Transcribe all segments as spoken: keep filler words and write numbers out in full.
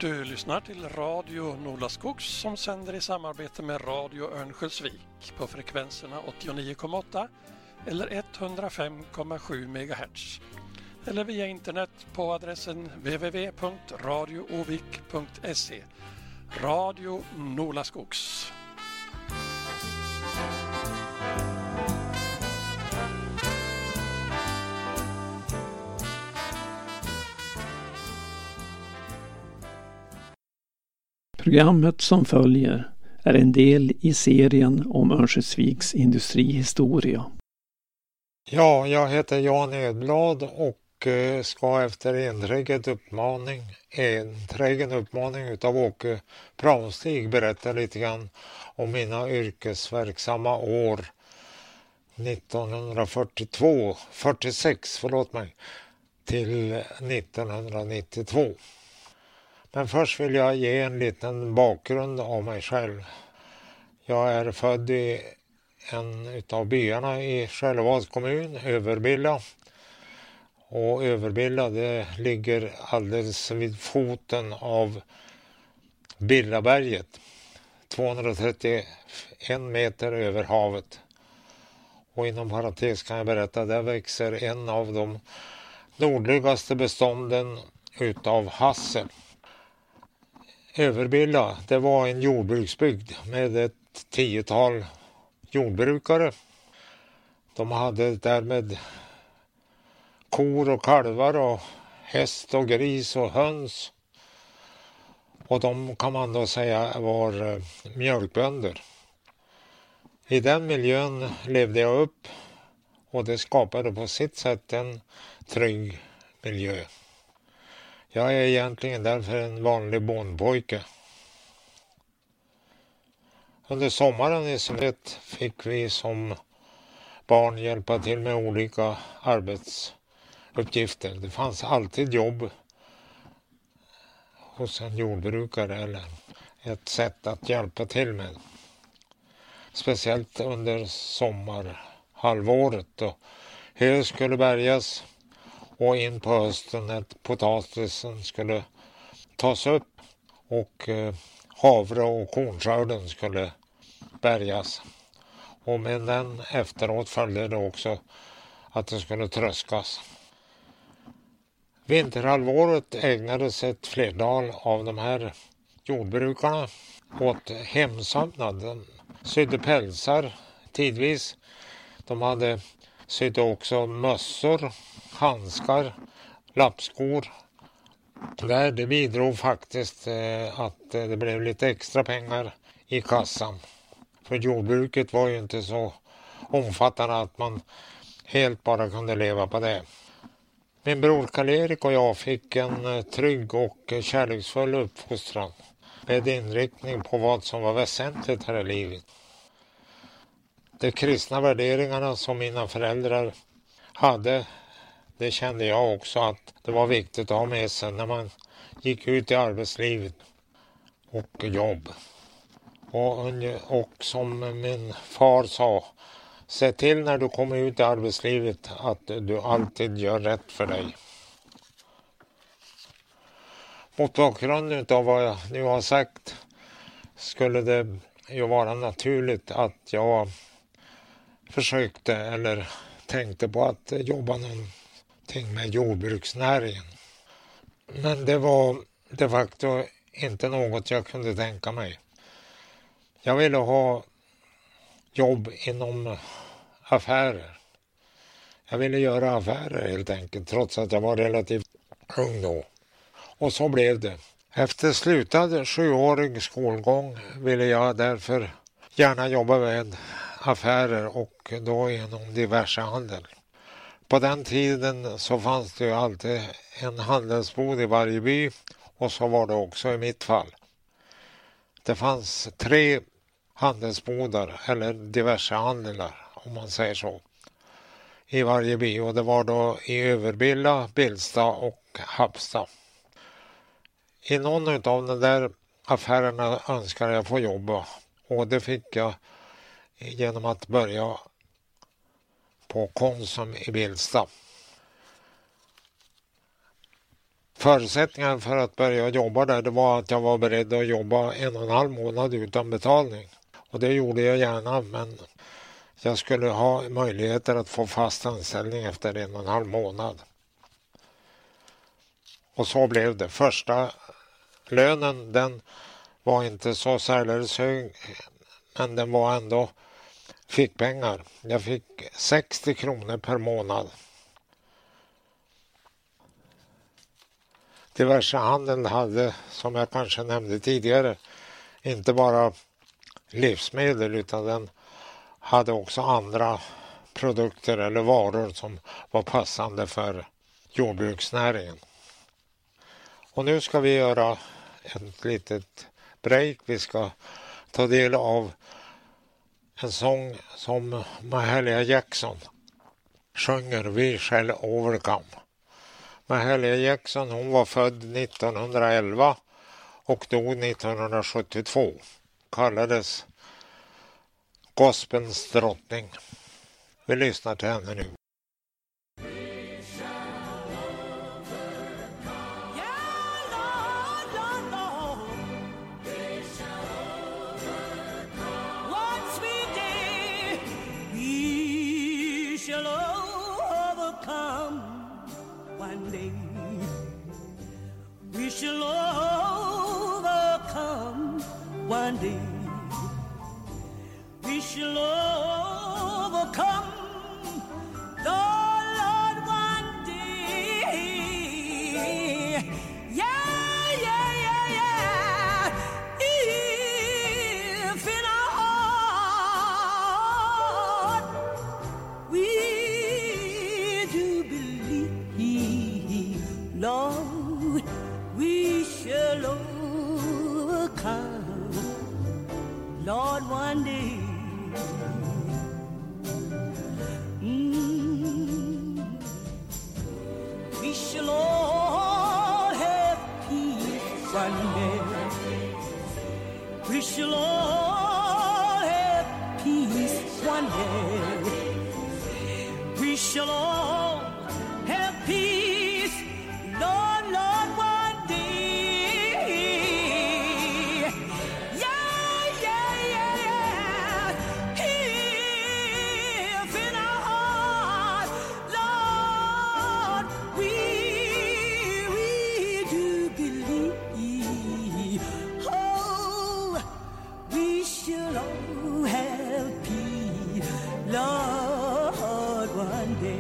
Du lyssnar till Radio Nolaskogs som sänder i samarbete med Radio Örnsköldsvik på frekvenserna åttionio komma åtta eller hundrafem komma sju megahertz. Eller via internet på adressen w w w punkt radio ovik punkt se. Radio Nolaskogs. Programmet som följer är en del i serien om Örnsköldsviks industrihistoria. Ja, jag heter Jan Edblad och ska efter enträgen uppmaning, enträgen uppmaning utav Åke Praustig berätta lite grann om mina yrkesverksamma år nittonhundrafyrtiotvå, fyrtiosex, förlåt mig, till nittonhundranittiotvå. Men först vill jag ge en liten bakgrund av mig själv. Jag är född i en utav byarna i Själevads kommun, Överbilla. Och Överbilla, det ligger alldeles vid foten av Billaberget. tvåhundratrettioen meter över havet. Och inom parentes kan jag berätta, där växer en av de nordligaste bestånden utav hassel. Överbilla, det var en jordbruksbygd med ett tiotal jordbrukare. De hade därmed kor och kalvar och häst och gris och höns. Och de kan man då säga var mjölkbönder. I den miljön levde jag upp och det skapade på sitt sätt en trygg miljö. Jag är egentligen därför en vanlig bondpojke. Under sommaren i Sovjet fick vi som barn hjälpa till med olika arbetsuppgifter. Det fanns alltid jobb hos en jordbrukare eller ett sätt att hjälpa till med. Speciellt under sommarhalvåret då hö skulle bärgas. Och in på hösten när potatisen skulle tas upp och eh, havre och kornskörden skulle bärgas. Och med den efteråt följde det också att det skulle tröskas. Vinterhalvåret ägnades ett flertal av de här jordbrukarna åt hemsömnad. De sydde pälsar tidvis. De hade sydde också mössor, handskar, lappskor. Där det bidrog faktiskt eh, att det blev lite extra pengar i kassan. För jordbruket var ju inte så omfattande att man helt bara kunde leva på det. Min bror Karl-Erik och jag fick en eh, trygg och eh, kärleksfull uppfostran med inriktning på vad som var väsentligt här i livet. De kristna värderingarna som mina föräldrar hade, det kände jag också att det var viktigt att ha med sig när man gick ut i arbetslivet och jobb. Och, och som min far sa, se till när du kommer ut i arbetslivet att du alltid gör rätt för dig. Mot bakgrund av vad jag nu har sagt skulle det ju vara naturligt att jag försökte eller tänkte på att jobba någonting med jordbruksnäringen. Men det var de facto inte något jag kunde tänka mig. Jag ville ha jobb inom affärer. Jag ville göra affärer helt enkelt, trots att jag var relativt ung då. Och så blev det. Efter slutad sjuårig skolgång ville jag därför gärna jobba med affärer och då inom diverse handel. På den tiden så fanns det ju alltid en handelsbod i varje by och så var det också i mitt fall. Det fanns tre handelsbodar eller diverse handlar om man säger så i varje by och det var då i Överbilla, Billsta och Hapsta. I någon av de där affärerna önskade jag få jobba och det fick jag genom att börja på Konsum i Billsta. Förutsättningen för att börja jobba där, det var att jag var beredd att jobba en och en halv månad utan betalning. Och det gjorde jag gärna, men jag skulle ha möjligheter att få fast anställning efter en och en halv månad. Och så blev det. Första lönen, den var inte så särskilt hög, men den var ändå fickpengar. Jag fick sextio kronor per månad. Diverse handel hade, som jag kanske nämnde tidigare, inte bara livsmedel utan den hade också andra produkter eller varor som var passande för jordbruksnäringen. Och nu ska vi göra ett litet break. Vi ska ta del av en sång som Mahalia Jackson sjunger, We Shall Overcome. Mahalia Jackson, hon var född nittonhundraelva och dog nittonhundrasjuttiotvå. Kallades gospelns drottning. Vi lyssnar till henne nu. We shall overcome one day. We shall overcome, Lord, one day. Yeah, yeah, yeah, yeah. If in our heart we do believe, Lord, we shall overcome, Lord, one day. Mm. We shall all have peace one day. We shall all have peace one day. We shall all have peace, Lord, Lord, one day. Yeah, yeah, yeah, yeah. If in our heart, Lord, we, we do believe, oh, we shall all have peace, Lord, one day.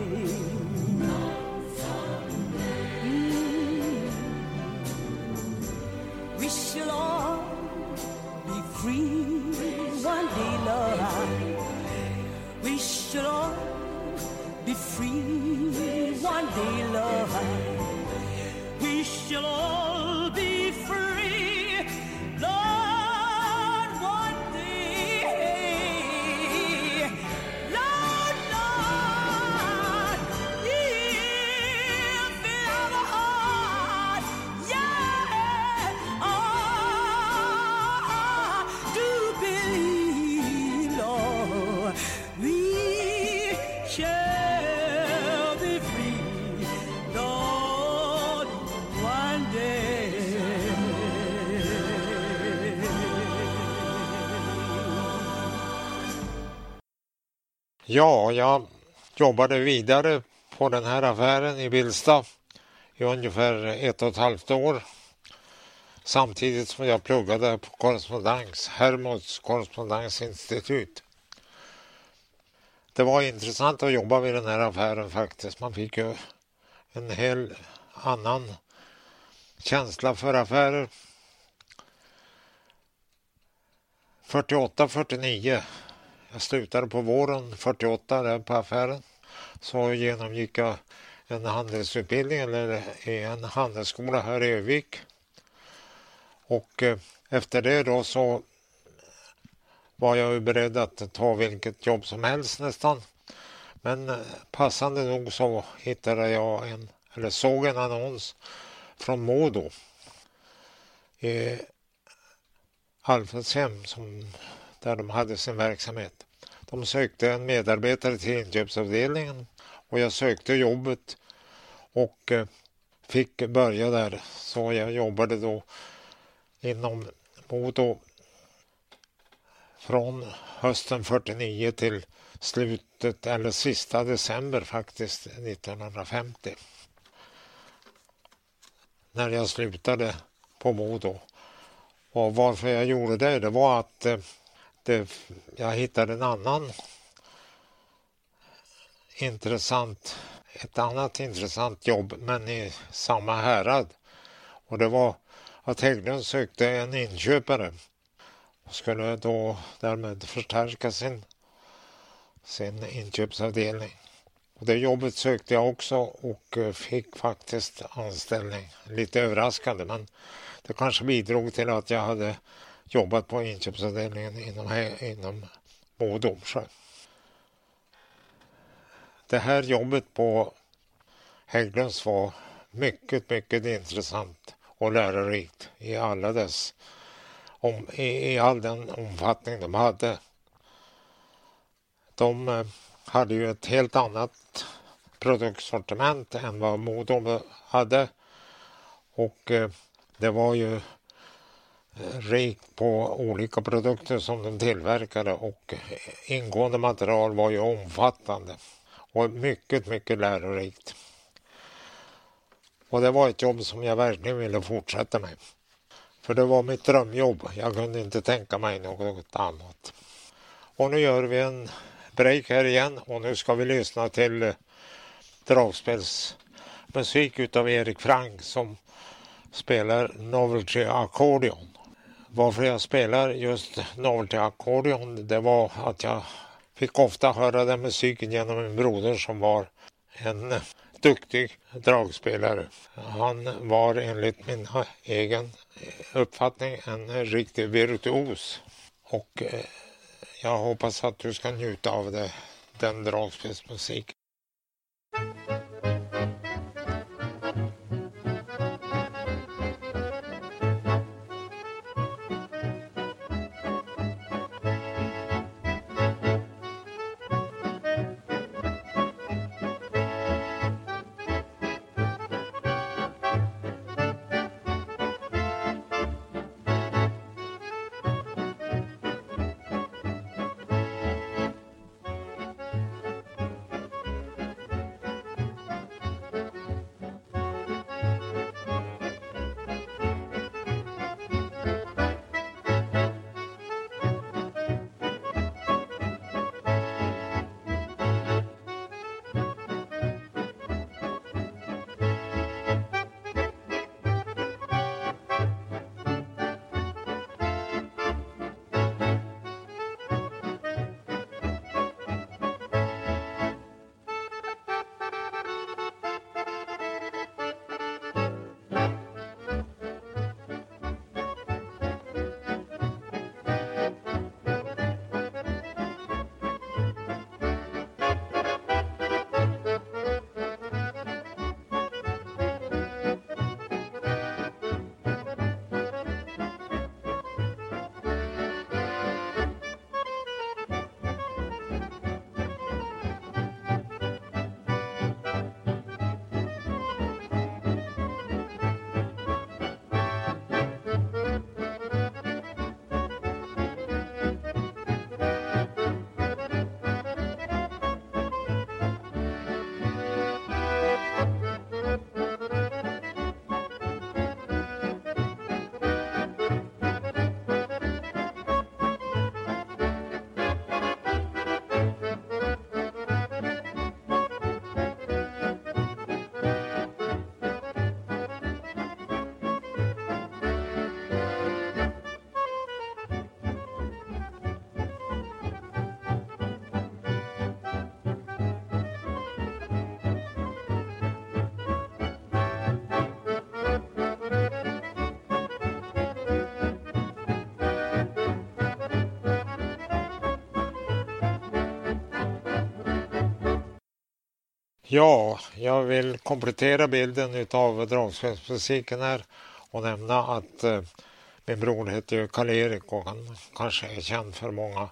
We shall all be free one day, Lord. We shall all be free one day, Lord. We shall all be free, Lord, one day. Lord, Lord, if in our heart, yeah, oh, do believe, Lord, we shall be free, Lord, one day. Ja, jag jobbade vidare på den här affären i Billsta i ungefär ett och ett halvt år. Samtidigt som jag pluggade på korrespondens, Hermods korrespondensinstitut. Det var intressant att jobba vid den här affären faktiskt. Man fick ju en hel annan känsla för affärer. fyrtioåtta fyrtionio. Jag slutade på våren fyrtioåtta där på affären. Så genomgick jag en handelsutbildning eller en handelsskola här i Övik. Och eh, efter det då så var jag ju beredd att ta vilket jobb som helst nästan. Men eh, passande nog så hittade jag en, eller såg en annons från Modo i Alfredshem som, där de hade sin verksamhet. De sökte en medarbetare till inköpsavdelningen och jag sökte jobbet och eh, fick börja där. Så jag jobbade då inom Modo från hösten fyrtionio till slutet eller sista december faktiskt nittonhundrafemtio. När jag slutade på Modo. Och varför jag gjorde det, det var att eh, det, jag hittade en annan intressant, ett annat intressant jobb men i samma härad. Och det var att Hägglund sökte en inköpare och skulle då därmed förstärka sin, sin inköpsavdelning. Och det jobbet sökte jag också och fick faktiskt anställning. Lite överraskande, men det kanske bidrog till att jag hade jobbat på inköpsavdelningen inom, inom Modo. Det här jobbet på Hägglunds var mycket, mycket intressant och lärorikt i alla dess, om, i, i all den omfattning de hade. De eh, hade ju ett helt annat produktsortiment än vad Modo hade. Och eh, det var ju rikt på olika produkter som de tillverkade och ingående material var ju omfattande och mycket, mycket lärorikt. Och det var ett jobb som jag verkligen ville fortsätta med. För det var mitt drömjobb. Jag kunde inte tänka mig något annat. Och nu gör vi en break här igen och nu ska vi lyssna till dragspelsmusik utav Erik Frank som spelar Novelty Accordion. Varför jag spelar just Novelty Accordion, det var att jag fick ofta höra den musiken genom min broder som var en duktig dragspelare. Han var enligt min egen uppfattning en riktig virtuos. Och jag hoppas att du ska njuta av det, den dragspelsmusiken. Ja, jag vill komplettera bilden av dragspelsmusiken här och nämna att eh, min bror heter ju Karl-Erik och han kanske är känd för många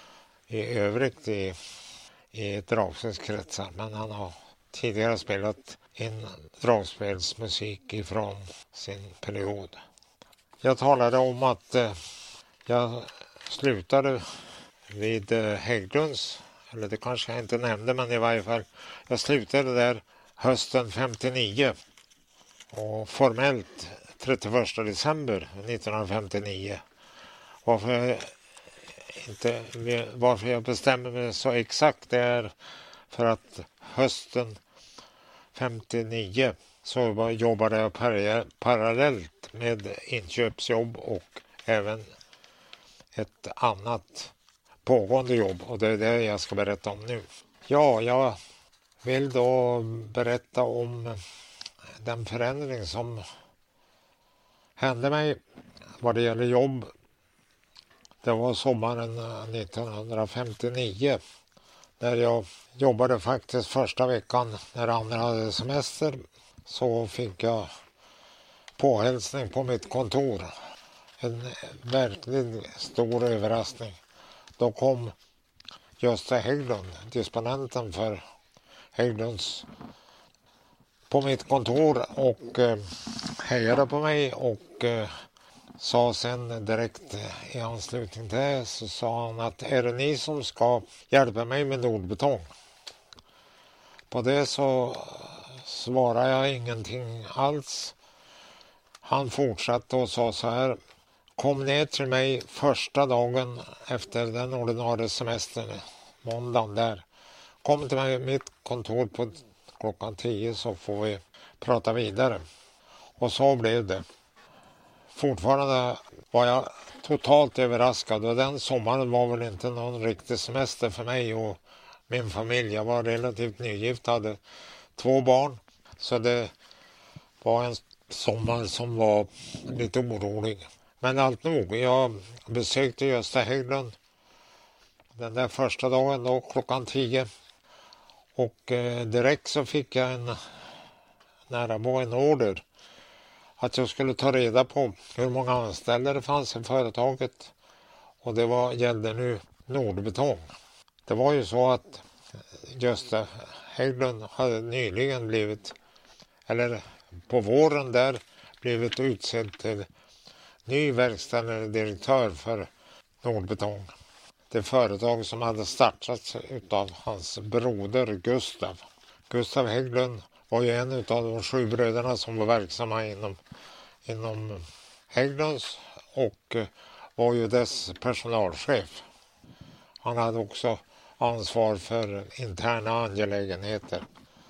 i övrigt i, i dragspelskretsar. Men han har tidigare spelat in dragspelsmusik ifrån sin period. Jag talade om att eh, jag slutade vid eh, Hägglunds, eller det kanske jag inte nämnde, men i varje fall jag slutade där hösten femtionio och formellt trettioförsta december nittonhundrafemtionio. Varför jag, inte, varför jag bestämmer mig så exakt, det är för att hösten femtionio så jobbade jag parallellt med inköpsjobb och även ett annat pågående jobb, och det är det jag ska berätta om nu. Ja, jag vill då berätta om den förändring som hände mig vad det gäller jobb. Det var sommaren nittonhundrafemtionio när jag jobbade faktiskt första veckan när andra hade semester, så fick jag påhälsning på mitt kontor. En verkligt stor överraskning. Då kom Gösta Hägglund, disponenten för Hägglunds, på mitt kontor och eh, hejade på mig och eh, sa sen direkt i anslutning till det, så sa han att är det ni som ska hjälpa mig med Nordbetong? På det så svarade jag ingenting alls. Han fortsatte och sa så här: kom ner till mig första dagen efter den ordinarie semestern, måndagen där. Kom till mig mitt kontor på klockan tio så får vi prata vidare. Och så blev det. Fortfarande var jag totalt överraskad, och den sommaren var väl inte någon riktig semester för mig och min familj. Jag var relativt nygift, hade två barn, så det var en sommar som var lite orolig. Men allt nog, jag besökte Gösta Hägglund den där första dagen då klockan tio, och eh, direkt så fick jag en nära på en order att jag skulle ta reda på hur många anställda det fanns i företaget, och det var, gällde nu Nordbetong. Det var ju så att Gösta Hägglund hade nyligen blivit, eller på våren där, blivit utsedd till ny verkställande direktör för Nordbetong. Det företag som hade startats av hans broder Gustav. Gustav Hägglund var ju en av de sju bröderna som var verksamma inom, inom Hägglunds och var ju dess personalchef. Han hade också ansvar för interna angelägenheter.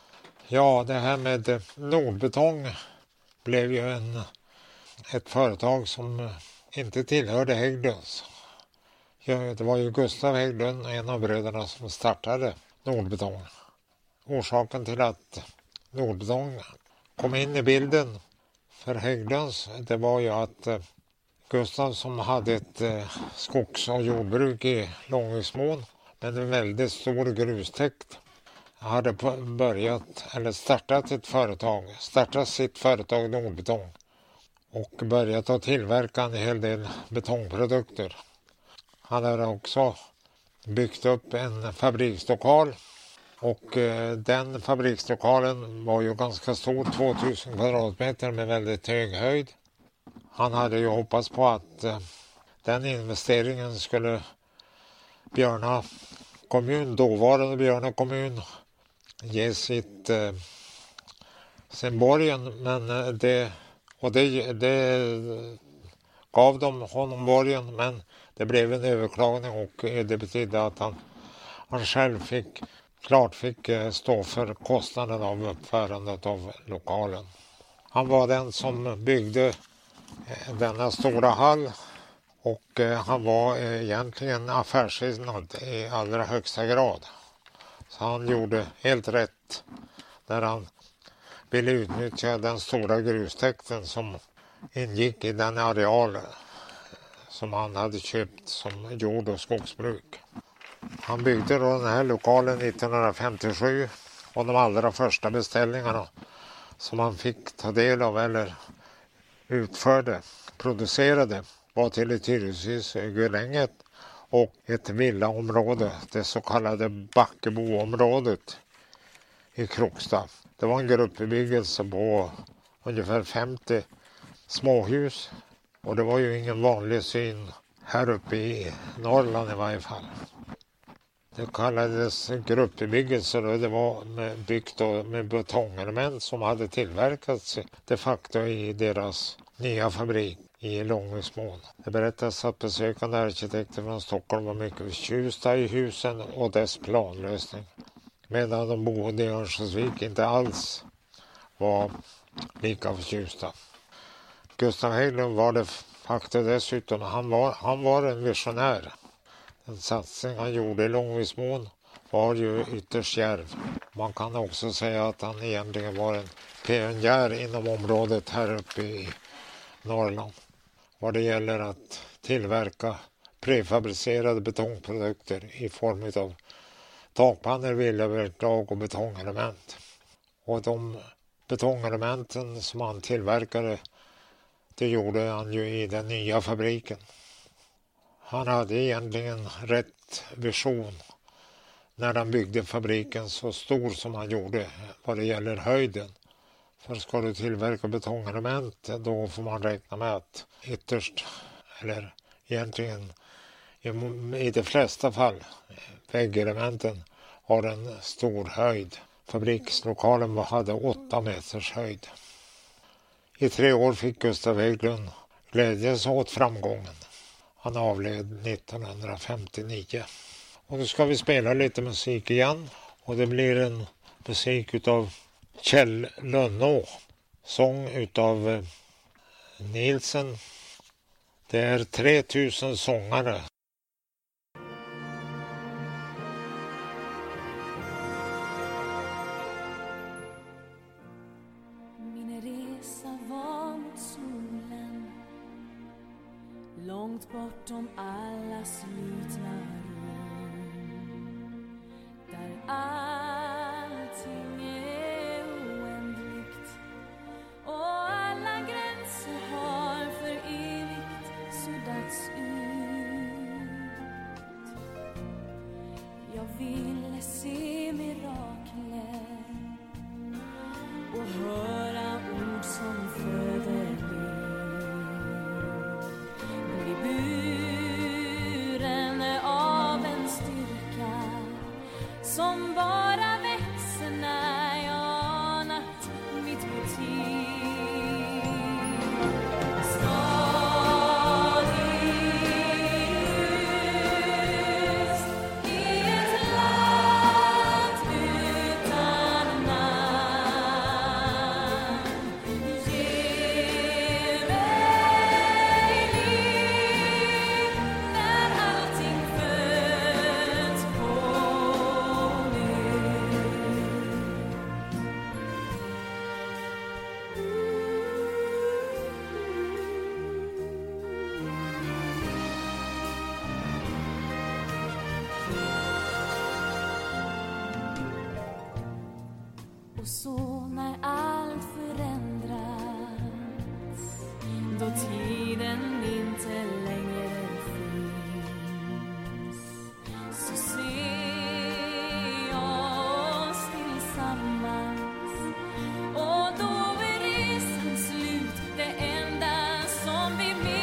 Ja, det här med Nordbetong blev ju en, ett företag som inte tillhörde Hägglunds. Ja, det var ju Gustav Hägglund, en av bröderna, som startade Nordbetong. Orsaken till att Nordbetong kom in i bilden för Hägglunds, det var ju att eh, Gustav, som hade ett eh, skogs- och jordbruk i Långviksmån med en väldigt stor grustäkt, hade börjat eller startat ett företag, startat sitt företag Nordbetong och börjat att tillverka en hel del betongprodukter. Han hade också byggt upp en fabrikslokal, och eh, den fabrikslokalen var ju ganska stor, tvåtusen kvadratmeter med väldigt hög höjd. Han hade ju hoppats på att eh, den investeringen skulle Björna kommun, dåvarande Björna kommun, ge sitt eh, sin borgen, men eh, det och det, det gav de honom borgen, men det blev en överklagning och eh, det betydde att han, han själv fick klart fick eh, stå för kostnaden av uppförandet av lokalen. Han var den som byggde eh, denna stora hall, och eh, han var eh, egentligen affärssinnad i allra högsta grad. Så han gjorde helt rätt när han ville utnyttja den stora grustäkten som ingick i den areal som han hade köpt som jord- och skogsbruk. Han byggde då den här lokalen nittonhundrafemtiosju, och de allra första beställningarna som han fick ta del av eller utförde, producerade, var till ett hyreshus i Gullänget och ett villaområde, det så kallade Backeboområdet i Krokstad. Det var en gruppbebyggelse på ungefär femtio småhus. Och det var ju ingen vanlig syn här uppe i Norrland i varje fall. Det kallades gruppbebyggelse och det var med, byggt med betongelement som hade tillverkats de facto i deras nya fabrik i Långviksmån. Det berättas att besökande arkitekter från Stockholm var mycket förtjusta i husen och dess planlösning. Medan de boende i Örnsköldsvik inte alls var lika förtjusta. Gustav Hägglund var det faktiskt dessutom, han var, han var en visionär. Den satsning han gjorde i Långviksmån var ju ytterst djärv. Man kan också säga att han egentligen var en pionjär inom området här uppe i Norrland. Vad det gäller att tillverka prefabricerade betongprodukter i form av takpannor, villaverklag och betongelement. Och de betongelementen som han tillverkade, det gjorde han ju i den nya fabriken. Han hade egentligen rätt vision när han byggde fabriken så stor som han gjorde vad det gäller höjden. För ska du tillverka betongelement, då får man räkna med att ytterst, eller egentligen i, i de flesta fall, väggelementen har en stor höjd. Fabrikslokalen hade åtta meters höjd. I tre år fick Gustav Hägglund glädjas åt framgången. Han avled nittonhundrafemtionio. Och nu ska vi spela lite musik igen. Och det blir en musik utav Kjell Lönnå. Sång utav Nilsen. Det är tre tusen sångare. Min resa var mot solen, långt bortom alla slutna rum, där allting är oändligt och alla gränser har för evigt suddats ut. Jag ville se mirakler och höra ord som föder liv. Bli buren av en styrka som bara växer när jag anat mitt motiv. Stadigt i ett land utan namn, ge mig liv när allting föds på nytt. Och så när allt förändras, då tiden inte längre finns, så ser jag oss tillsammans, och då är resan slut, det enda som vi minns.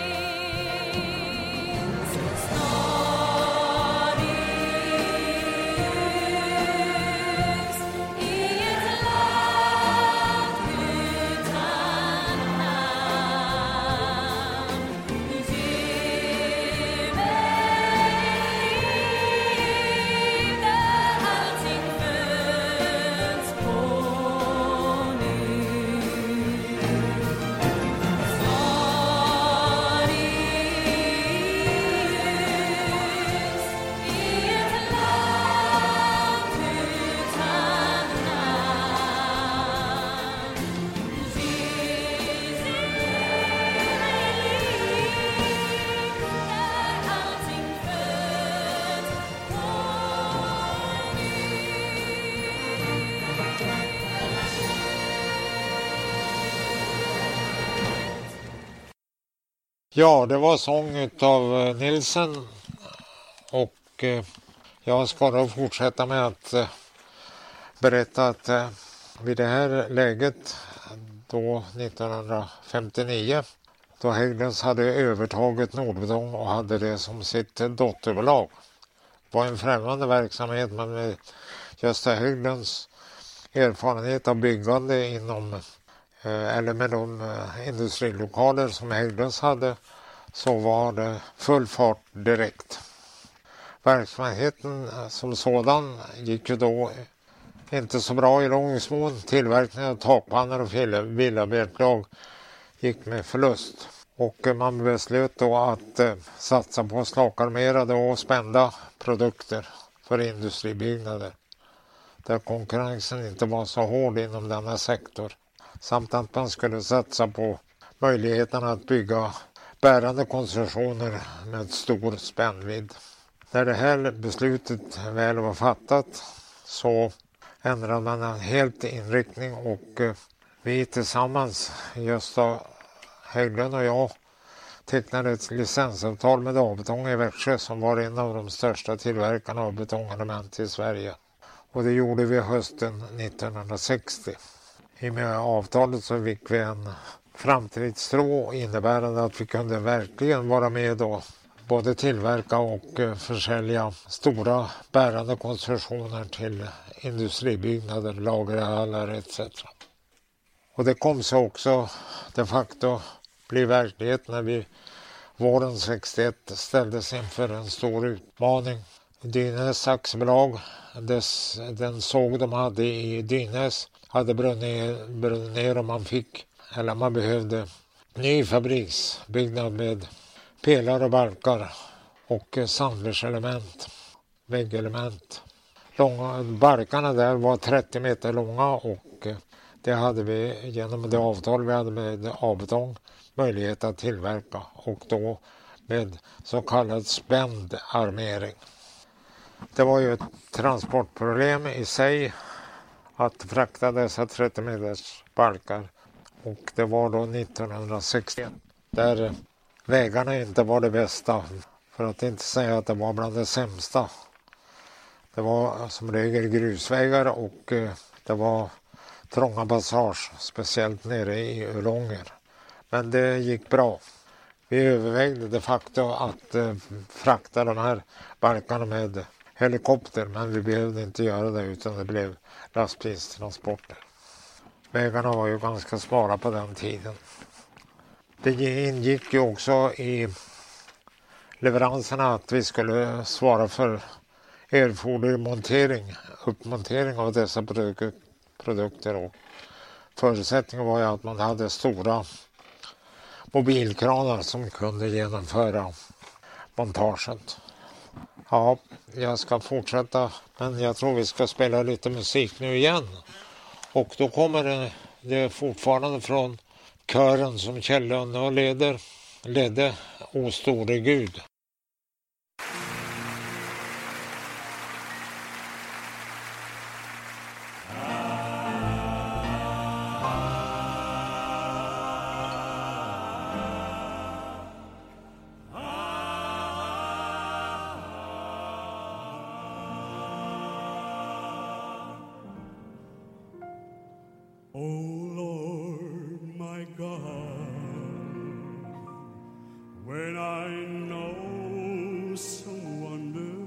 Stadigt i ett land utan namn, ge mig liv där allting föds på nytt. Stadigt i ett land utan namn, ge Ja, det var sång av Nilsen och eh, jag ska då fortsätta med att eh, berätta att eh, vid det här läget då nittonhundrafemtionio, då Hägglunds hade övertagit Nordbetong och hade det som sitt dotterbolag. Det var en främmande verksamhet, men med Gösta Hägglunds erfarenhet av byggande inom eh, eller med de eh, industrilokaler som Hägglunds hade, så var det full fart direkt. Verksamheten som sådan gick ju då inte så bra i Långsmån. Tillverkningen av takpannor och villabergslag gick med förlust. Och man beslöt då att eh, satsa på slakarmerade och spända produkter för industribyggnader, där konkurrensen inte var så hård inom denna sektor. Samt att man skulle satsa på möjligheten att bygga bärande konstruktioner med stor spännvidd. När det här beslutet väl var fattat så ändrade man en helt inriktning, och eh, vi tillsammans, Gösta Hägglund och jag, tecknade ett licensavtal med A-betong i Växjö, som var en av de största tillverkarna av betongelement i Sverige. Och det gjorde vi hösten nittonhundrasextio. I med avtalet så fick vi en framtidstro innebärande att vi kunde verkligen vara med och både tillverka och eh, försälja stora bärande konstruktioner till industribyggnader, lagerhallar et cetera. Och det kom så också de facto bli verklighet när vi våren sextioett ställdes inför en stor utmaning. Dynäs aktiebolag, dess, den såg de hade i Dynäs, hade brunnit, brunnit ner, och man fick, eller man behövde ny fabriksbyggnad med pelare och balkar och sandlerselement, väggelement. Långa, balkarna där var trettio meter långa, och det hade vi genom det avtal vi hade med A-betong möjlighet att tillverka, och då med så kallad spänd armering. Det var ju ett transportproblem i sig att frakta dessa trettio meters balkar, och det var då nittonhundrasextioett där vägarna inte var det bästa, för att inte säga att det var bland det sämsta. Det var som regel grusvägar, och det var trånga passage, speciellt nere i Ulånger. Men det gick bra. Vi övervägde de facto att eh, frakta de här balkarna med helikopter, men vi behövde inte göra det, utan det blev lastbilstransporter. Vägarna var ju ganska smala på den tiden. Det ingick ju också i leveranserna att vi skulle svara för erforderlig montering, uppmontering av dessa produ- produkter. Och förutsättningen var ju att man hade stora mobilkranar som kunde genomföra montaget. Ja, jag ska fortsätta, men jag tror vi ska spela lite musik nu igen. Och då kommer det, det fortfarande från kören som Kjell Lunde och leder, ledde O store Gud. Oh Lord, my God, when I know some wonder,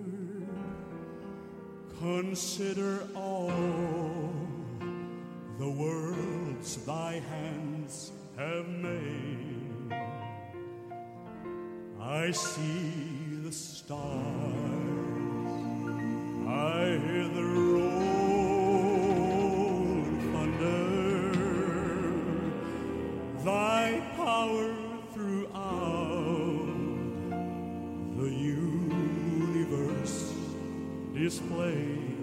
consider all the worlds thy hands have made. I see the stars, I hear the roar thy power throughout the universe displayed.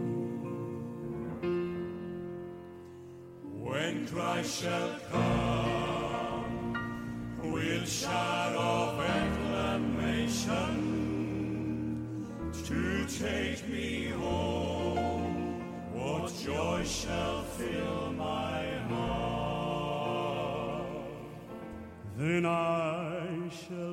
When Christ shall come with shout of acclamation to take me home, what joy shall fill my heart. Then I shall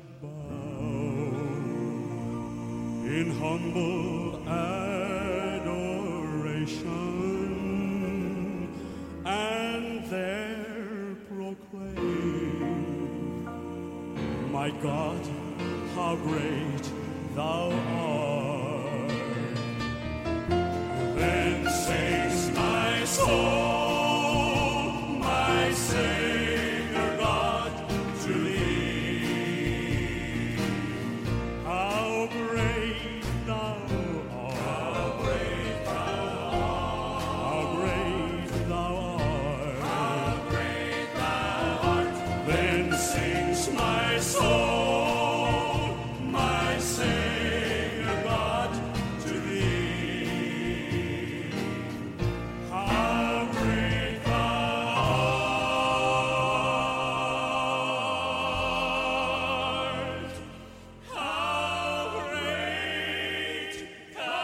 bow in humble adoration nation, and there proclaim, my God, how great thou art. Then sings my soul, my Savior God, to thee. How great thou art. How great thou art. How great thou art. How great thou art. Then sings my soul, my Savior God, to thee. How great thou art. How great thou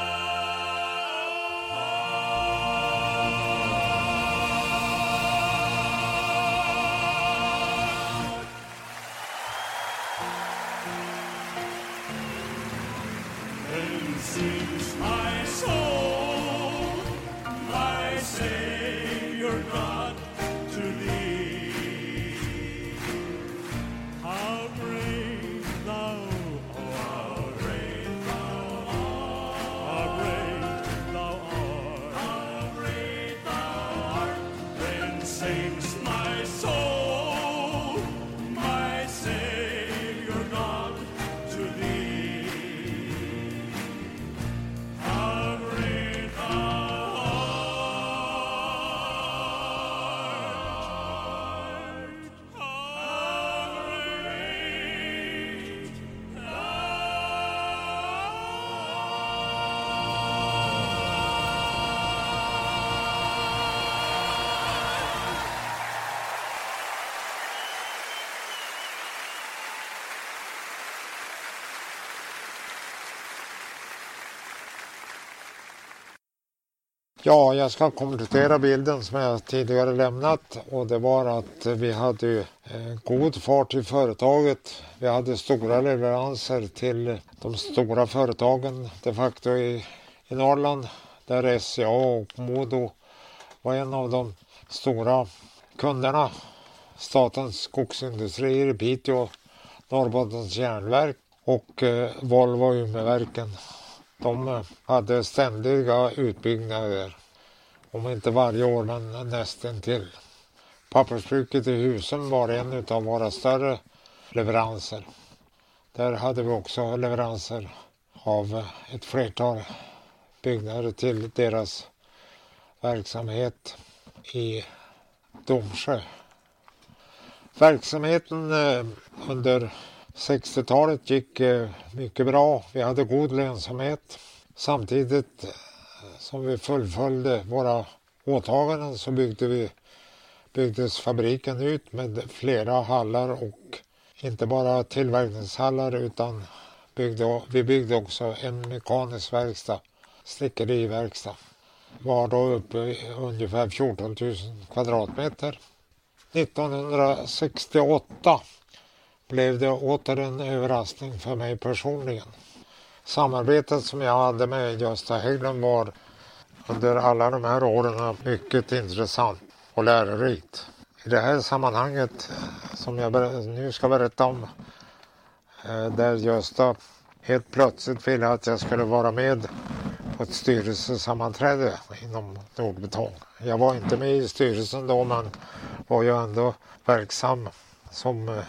art. Then sings my soul, my Savior God, to thee. How great thou art. How great thou art. How great thou art. How great thou art. Then sings my soul, my Savior God, to thee. How great thou art. How great Ja, jag ska komplettera bilden som jag tidigare lämnat, och det var att vi hade ju, eh, god fart i företaget. Vi hade stora leveranser till de stora företagen de facto i, i Norrland, där S C A och Modo var en av de stora kunderna. Statens skogsindustrier i Piteå, Norrbottens järnverk och eh, Volvo Umeverken. De eh, hade ständiga utbyggnader, om inte varje år men nästan till. Pappersbruket i Husum var en av våra större leveranser. Där hade vi också leveranser av eh, ett flertal byggnader till deras verksamhet i Domsjö. Verksamheten eh, under sextiotalet gick eh, mycket bra. Vi hade god lönsamhet. Samtidigt eh, som vi fullföljde våra åtaganden så byggde vi, byggdes fabriken ut med flera hallar, och inte bara tillverkningshallar utan byggde, vi byggde också en mekanisk verkstad, snickeriverkstad. Var då uppe i ungefär fjorton tusen kvadratmeter. nittonhundrasextioåtta blev det åter en överraskning för mig personligen. Samarbetet som jag hade med Gösta Hägglund var under alla de här åren mycket intressant och lärorikt. I det här sammanhanget som jag nu ska berätta om, där Gösta helt plötsligt ville att jag skulle vara med på ett styrelsesammanträde inom Nordbetong. Jag var inte med i styrelsen då, men var ju ändå verksam som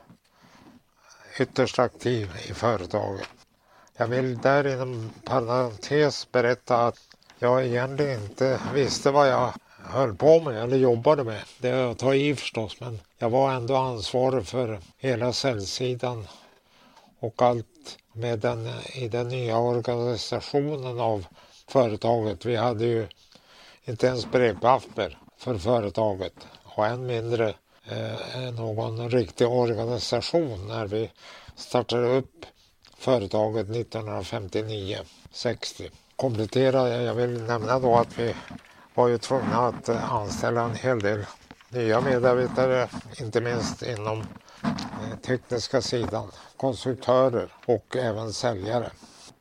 ytterst aktiv i företaget. Jag vill där inom parentes berätta att jag egentligen inte visste vad jag höll på med eller jobbade med. Det är att ta i förstås, men jag var ändå ansvarig för hela säljsidan och allt med den, i den nya organisationen av företaget. Vi hade ju inte ens brevpapper för företaget och än mindre eh, någon riktig organisation när vi startade upp företaget nittonhundrafemtionio sextio. Komplettera, jag vill nämna då att vi var ju tvungna att anställa en hel del nya medarbetare, inte minst inom tekniska sidan, konstruktörer och även säljare.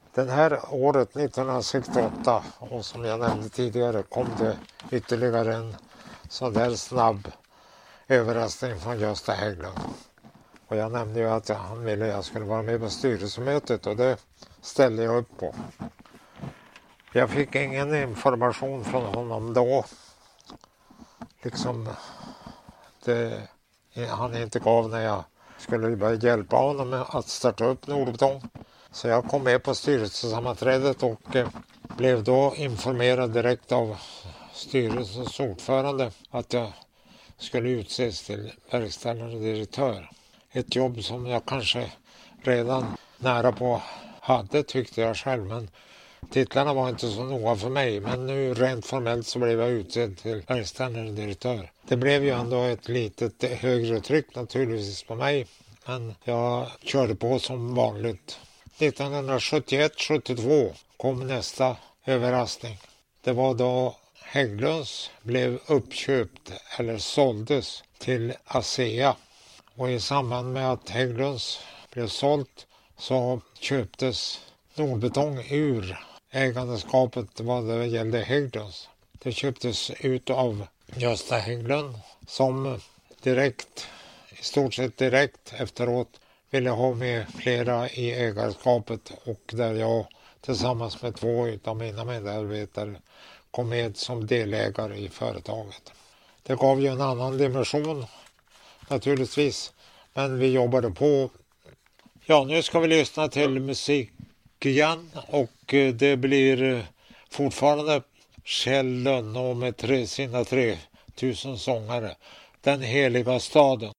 Den här året nittonhundrasextioåtta, och som jag nämnde tidigare, kom det ytterligare en sån där snabb överraskning från Gösta Hägglund. Och jag nämnde ju att han ville att jag skulle vara med på styrelsemötet, och det ställde jag upp på. Jag fick ingen information från honom då. Liksom det han inte gav när jag skulle börja hjälpa honom med att starta upp Nordbetong. Så jag kom med på styrelsesammanträdet och eh, blev då informerad direkt av styrelsens ordförande att jag skulle utses till verkställande direktör. Ett jobb som jag kanske redan nära på hade, tyckte jag själv, men titlarna var inte så noga för mig. Men nu rent formellt så blev jag utsedd till verkställande direktör. Det blev ju ändå ett litet högre tryck naturligtvis på mig, men jag körde på som vanligt. nittonhundrasjuttioett sjuttiotvå kom nästa överraskning. Det var då Hägglunds blev uppköpt eller såldes till ASEA. Och i samband med att Hägglunds blev sålt så köptes Nordbetong ur ägandeskapet vad det gällde Hägglunds. Det köptes ut av Gösta Hägglund som direkt, i stort sett direkt efteråt, ville ha med flera i ägarskapet, och där jag tillsammans med två av mina medarbetare kom med som delägare i företaget. Det gav ju en annan dimension naturligtvis, men vi jobbade på. Ja, nu ska vi lyssna till musik igen, och det blir fortfarande Kjell Lönnå med tre, sina tre tusen sångare. Den heliga staden.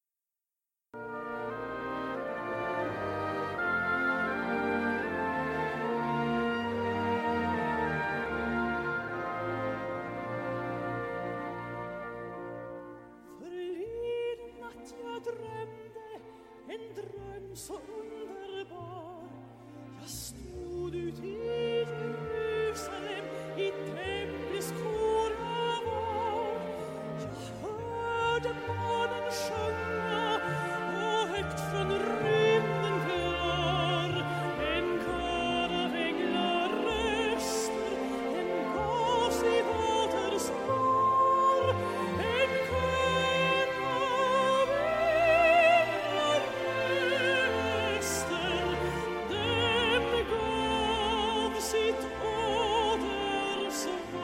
Förleden natt jag drömde en dröm så underbar. Jag stod ut i Jerusalem, i templets kora var. Jag hörde barnen sjunga och högt från rymden kör. En kör av änglar röster, en bas i vaterspår. En kör av änglar röster, den gav sitt återsvar.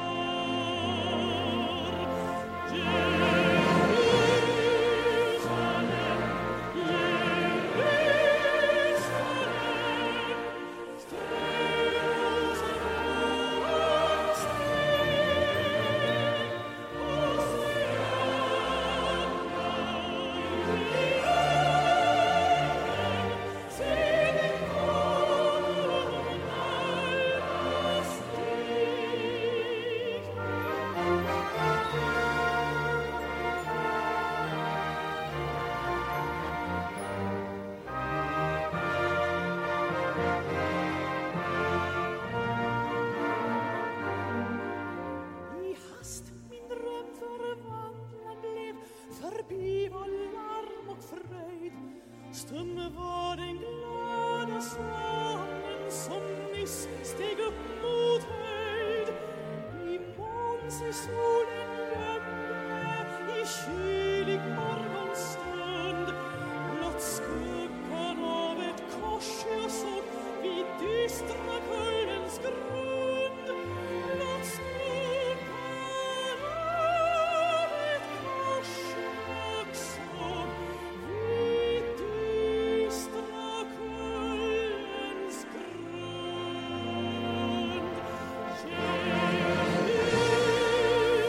I hast min dröm förvandlad blev, förbi var larm och fröjd. Stum var den glada svanen som nyss steg upp mot höjd. I måns i solen gömde, i kylig morgonstund, blott skuggan av ett kors jag såg vid dystra kullens grund. Blott skuggan av ett kors jag såg vid dystra kullens grund.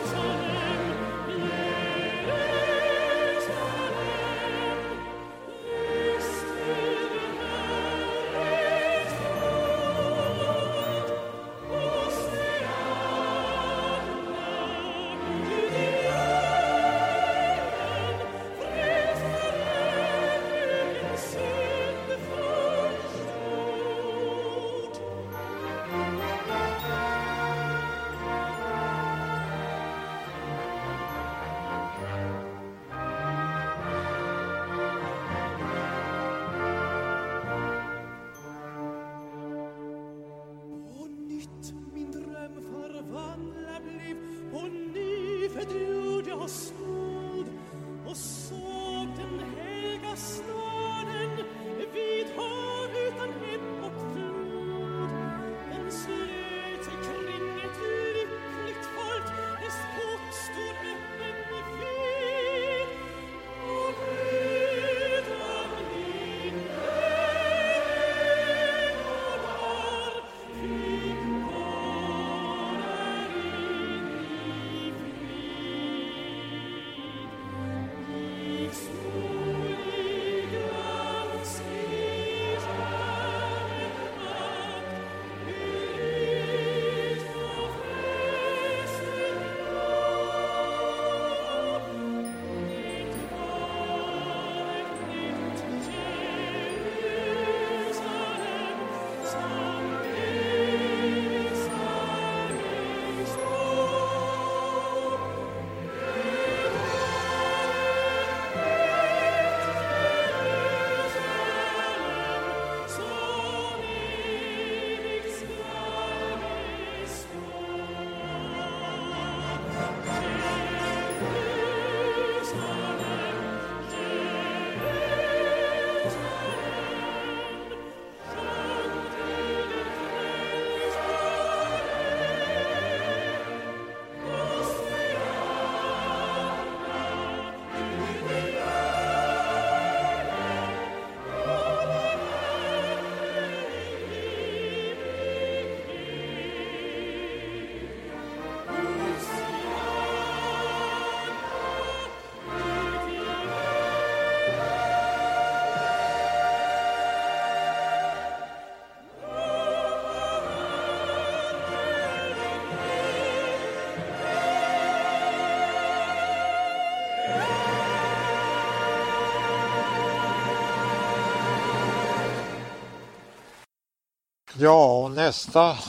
Ja, och nästa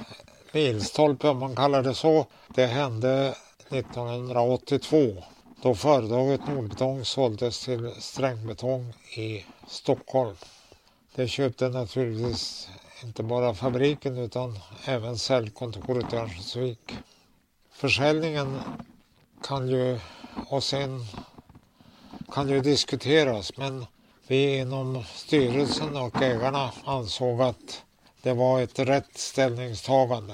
milstolpe, om man kallar det så, det hände nittonhundraåttiotvå. Då företaget Nordbetong såldes till Strängbetong i Stockholm. Det köpte naturligtvis inte bara fabriken utan även säljkontoret i Örnsköldsvik. Försäljningen kan ju, och sen kan ju diskuteras, men vi inom styrelsen och ägarna ansåg att det var ett rätt ställningstagande.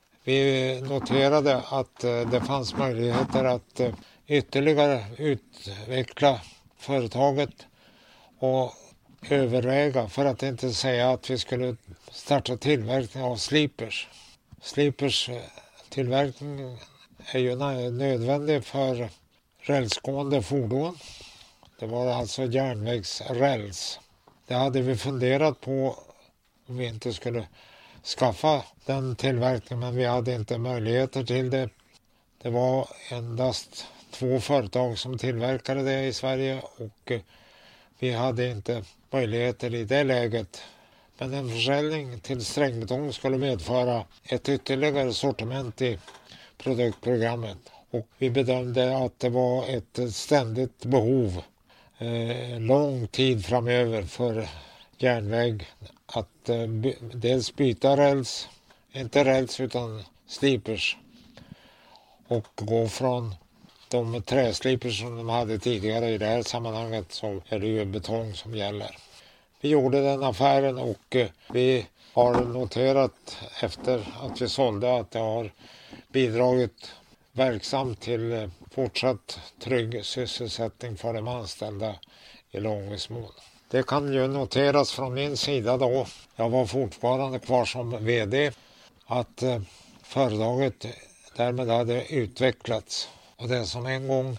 Vi noterade att det fanns möjligheter att ytterligare utveckla företaget och överväga, för att inte säga att vi skulle starta tillverkning av slipers. Slipers tillverkning är ju nödvändig för rälsgående fordon. Det var alltså järnvägsräls. Det hade vi funderat på om vi inte skulle skaffa den tillverkningen, men vi hade inte möjligheter till det. Det var endast två företag som tillverkade det i Sverige och vi hade inte möjligheter i det läget. Men en försäljning till Strängbetong skulle medföra ett ytterligare sortiment i produktprogrammet. Och vi bedömde att det var ett ständigt behov eh, lång tid framöver för järnväg att eh, by- dels byta räls, inte räls utan slipers, och gå från de träslipers som de hade tidigare. I det här sammanhanget så är det ju betong som gäller. Vi gjorde den affären och eh, vi har noterat efter att vi sålde att det har bidragit verksamt till eh, fortsatt trygg sysselsättning för de anställda i Långviksmon. Det kan ju noteras från min sida då, jag var fortfarande kvar som vd, att eh, företaget därmed hade utvecklats. Och det som en gång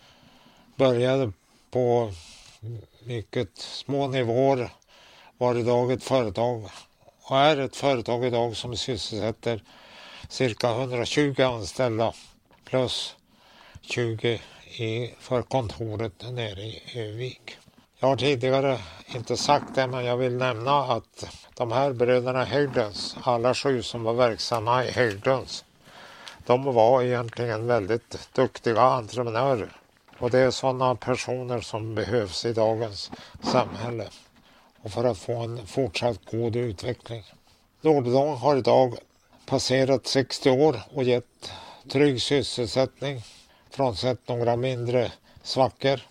började på mycket små nivåer var idag ett företag och är ett företag idag som sysselsätter cirka hundratjugo anställda plus tjugo i, för kontoret nere i Övik. Jag har tidigare inte sagt det, men jag vill nämna att de här bröderna Hägglunds, alla sju som var verksamma i Hägglunds, de var egentligen väldigt duktiga entreprenörer. Och det är sådana personer som behövs i dagens samhälle och för att få en fortsatt god utveckling. Nordbetong har idag passerat sextio år och gett trygg sysselsättning, frånsett några mindre svackor,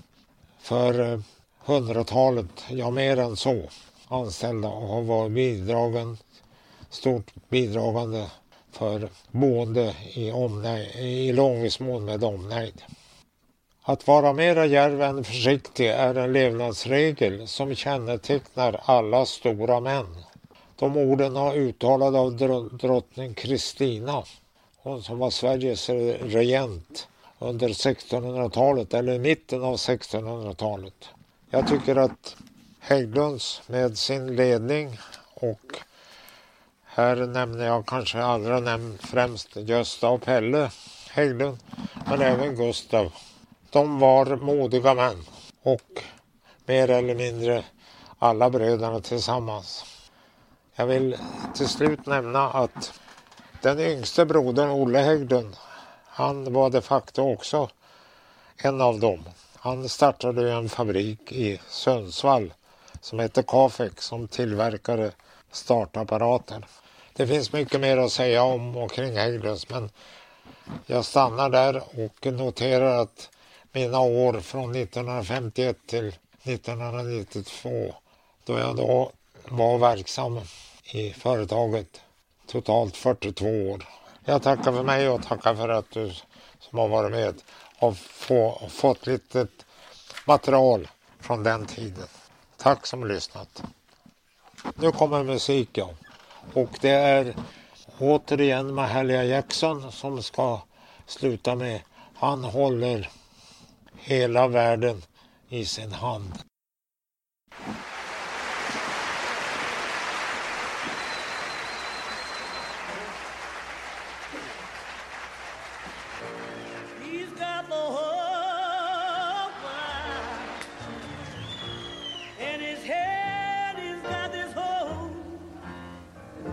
för hundratalet, ja mer än så, anställda, och har varit bidragen, stort bidragande för boende i, omnejd, i Långviksmon med omnejd. Att vara mera djärv än försiktig är en levnadsregel som kännetecknar alla stora män. De orden har uttalats av drottning Kristina, hon som var Sveriges regent under sextonhundratalet eller mitten av sextonhundratalet. Jag tycker att Hägglunds med sin ledning, och här nämner jag kanske allra nämn främst Gösta och Pelle Hägglund, men även Gustav. De var modiga män och mer eller mindre alla bröderna tillsammans. Jag vill till slut nämna att den yngste brodern Olle Hägglund, han var de facto också en av dem. Han startade en fabrik i Sundsvall som heter Kafek, som tillverkade startapparater. Det finns mycket mer att säga om och kring Hägglunds, men jag stannar där och noterar att mina år från nittonhundrafemtioett till nittonhundranittiotvå, då jag då var verksam i företaget, totalt fyrtiotvå år. Jag tackar för mig och tackar för att du som har varit med har få, fått lite material från den tiden. Tack som lyssnat. Nu kommer musiken, och det är återigen Mahalia Jackson som ska sluta med Han håller hela världen i sin hand. He's got the whole world in his head. He's got this whole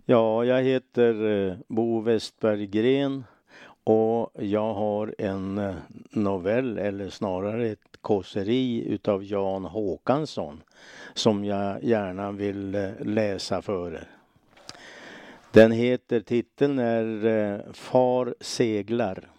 Ja, jag heter eh, Bo Westberggren och jag har en eh, novell, eller snarare ett kåseri utav Jan Håkansson som jag gärna vill eh, läsa för er. Den heter, titeln är eh, Far seglar.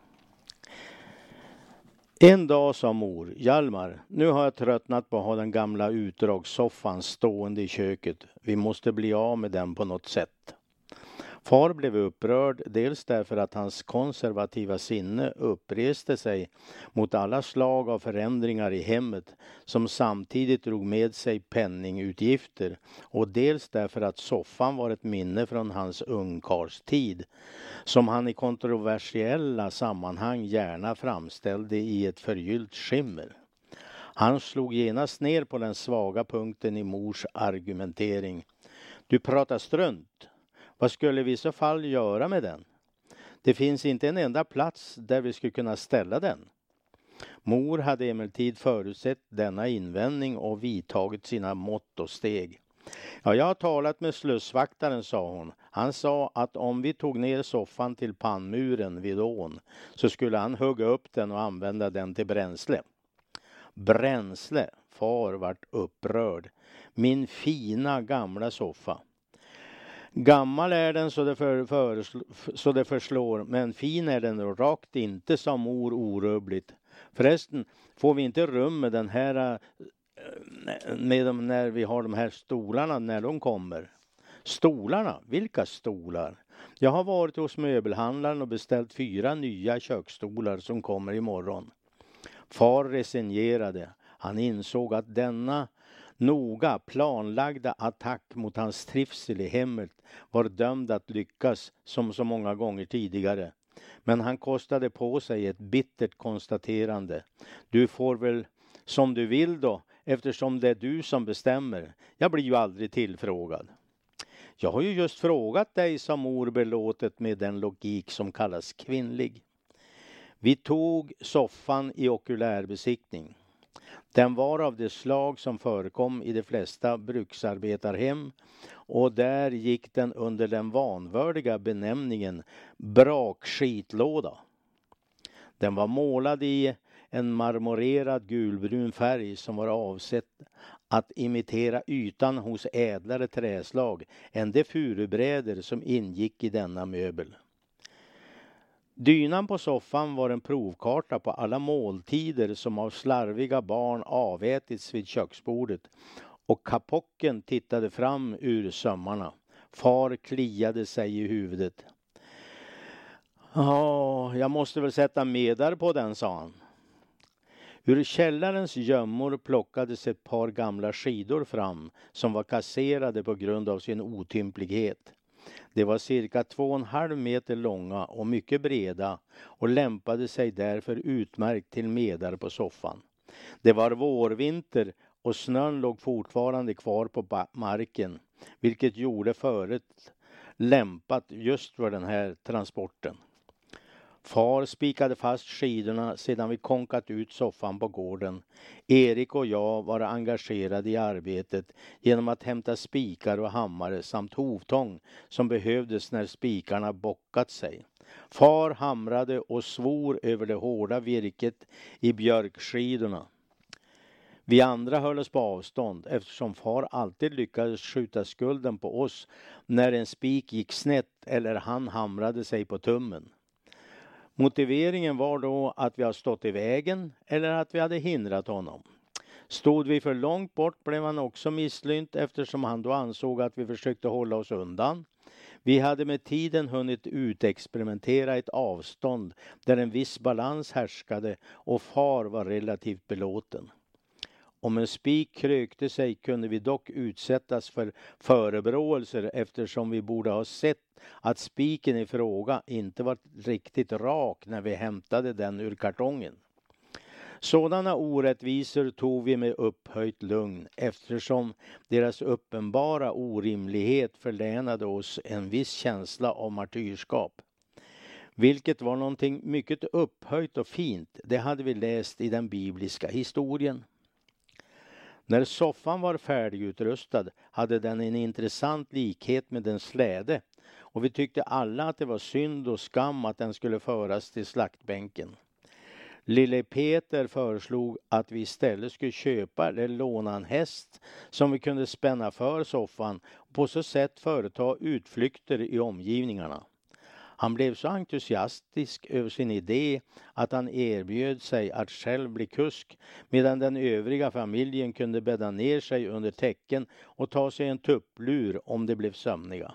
En dag sa mor, Hjalmar, nu har jag tröttnat på att ha den gamla utdragssoffan stående i köket. Vi måste bli av med den på något sätt. Far blev upprörd, dels därför att hans konservativa sinne uppreste sig mot alla slag av förändringar i hemmet som samtidigt drog med sig penningutgifter, och dels därför att soffan var ett minne från hans ungkarlstid som han i kontroversiella sammanhang gärna framställde i ett förgyllt skimmer. Han slog genast ner på den svaga punkten i mors argumentering. Du pratar strunt. Vad skulle vi i så fall göra med den? Det finns inte en enda plats där vi skulle kunna ställa den. Mor hade emellertid förutsett denna invändning och vidtagit sina mått och steg. Ja, jag har talat med slussvaktaren, sa hon. Han sa att om vi tog ner soffan till pannmuren vid ån så skulle han hugga upp den och använda den till bränsle. Bränsle, far vart upprörd. Min fina gamla soffa. Gammal är den så det, för, för, så det förslår, men fin är den rakt inte, sa mor orubbligt. Förresten, får vi inte rum med den här med dem när vi har de här stolarna när de kommer? Stolarna? Vilka stolar? Jag har varit hos möbelhandlaren och beställt fyra nya köksstolar som kommer imorgon. Far resignerade. Han insåg att denna noga planlagda attack mot hans trivsel i hemmet var dömd att lyckas som så många gånger tidigare. Men han kostade på sig ett bittert konstaterande. Du får väl som du vill då, eftersom det är du som bestämmer. Jag blir ju aldrig tillfrågad. Jag har ju just frågat dig, sa mor belåtet med den logik som kallas kvinnlig. Vi tog soffan i okulärbesiktning. Den var av det slag som förekom i de flesta bruksarbetarhem, och där gick den under den vanvördiga benämningen brakskitlåda. Den var målad i en marmorerad gulbrun färg som var avsett att imitera ytan hos ädlare träslag än de furubrädor som ingick i denna möbel. Dynan på soffan var en provkarta på alla måltider som av slarviga barn avätits vid köksbordet, och kapocken tittade fram ur sömmarna. Far kliade sig i huvudet. Ja, jag måste väl sätta medar på den, sa han. Ur källarens gömmor plockades ett par gamla skidor fram som var kasserade på grund av sin otymplighet. De var cirka två och en halv meter långa och mycket breda och lämpade sig därför utmärkt till medar på soffan. Det var vårvinter och snön låg fortfarande kvar på marken, vilket gjorde förut lämpat just för den här transporten. Far spikade fast skidorna sedan vi konkat ut soffan på gården. Erik och jag var engagerade i arbetet genom att hämta spikar och hammare samt hovtång som behövdes när spikarna bockat sig. Far hamrade och svor över det hårda virket i björkskidorna. Vi andra höll oss på avstånd eftersom far alltid lyckades skjuta skulden på oss när en spik gick snett eller han hamrade sig på tummen. Motiveringen var då att vi har stått i vägen eller att vi hade hindrat honom. Stod vi för långt bort blev han också misslynt eftersom han då ansåg att vi försökte hålla oss undan. Vi hade med tiden hunnit utexperimentera ett avstånd där en viss balans härskade och far var relativt belåten. Om en spik krökte sig kunde vi dock utsättas för förebråelser eftersom vi borde ha sett att spiken i fråga inte var riktigt rak när vi hämtade den ur kartongen. Sådana orättvisor tog vi med upphöjt lugn eftersom deras uppenbara orimlighet förlänade oss en viss känsla av martyrskap. Vilket var någonting mycket upphöjt och fint, det hade vi läst i den bibliska historien. När soffan var färdigutrustad hade den en intressant likhet med en släde och vi tyckte alla att det var synd och skam att den skulle föras till slaktbänken. Lille Peter föreslog att vi istället skulle köpa eller låna en häst som vi kunde spänna för soffan och på så sätt företa utflykter i omgivningarna. Han blev så entusiastisk över sin idé att han erbjöd sig att själv bli kusk medan den övriga familjen kunde bädda ner sig under täcken och ta sig en tupplur om de blev sömniga.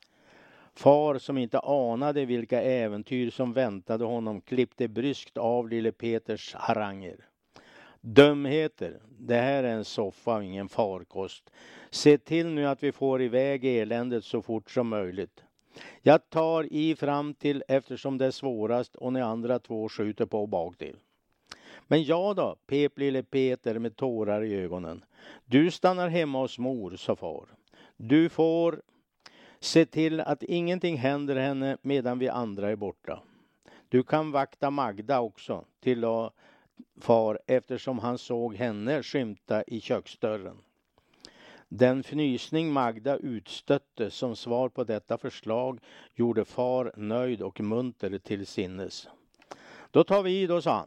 Far som inte anade vilka äventyr som väntade honom klippte bryskt av lille Peters haranger. Dumheter, det här är en soffa och ingen farkost. Se till nu att vi får iväg eländet så fort som möjligt. Jag tar i fram till eftersom det är svårast och ni andra två skjuter på bak till. Men ja då, pep lille Peter med tårar i ögonen. Du stannar hemma hos mor, sa far. Du får se till att ingenting händer henne medan vi andra är borta. Du kan vakta Magda också, tillade far eftersom han såg henne skymta i köksdörren. Den fnysning Magda utstötte som svar på detta förslag gjorde far nöjd och munter till sinnes. Då tar vi i då, sa han.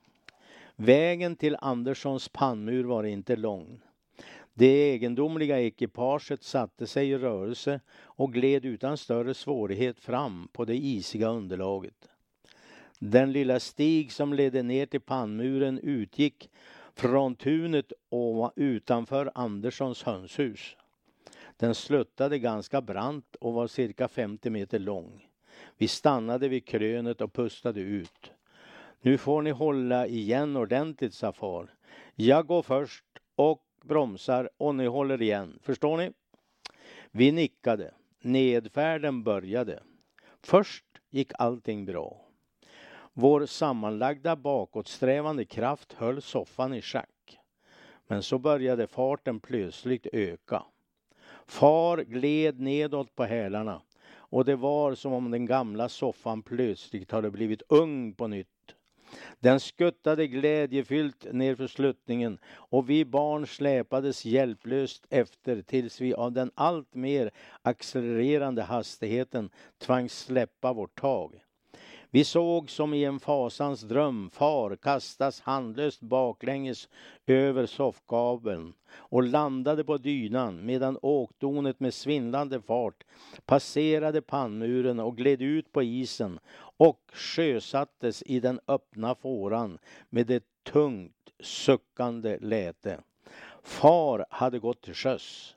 Vägen till Anderssons pannmur var inte lång. Det egendomliga ekipaget satte sig i rörelse och gled utan större svårighet fram på det isiga underlaget. Den lilla stig som ledde ner till pannmuren utgick från tunet och utanför Anderssons hönshus. Den sluttade ganska brant och var cirka femtio meter lång. Vi stannade vid krönet och pustade ut. Nu får ni hålla igen ordentligt, sa far. Jag går först och bromsar och ni håller igen. Förstår ni? Vi nickade. Nedfärden började. Först gick allting bra. Vår sammanlagda bakåtsträvande kraft höll soffan i schack. Men så började farten plötsligt öka. Far gled nedåt på hälarna och det var som om den gamla soffan plötsligt hade blivit ung på nytt. Den skuttade glädjefyllt ner för sluttningen och vi barn släpades hjälplöst efter tills vi av den allt mer accelererande hastigheten tvangs släppa vårt tag. Vi såg som i en fasans dröm far kastas handlöst baklänges över soffgabeln och landade på dynan medan åkdonet med svindlande fart passerade pannmuren och gled ut på isen och sjösattes i den öppna fåran med ett tungt suckande läte. Far hade gått till sjöss.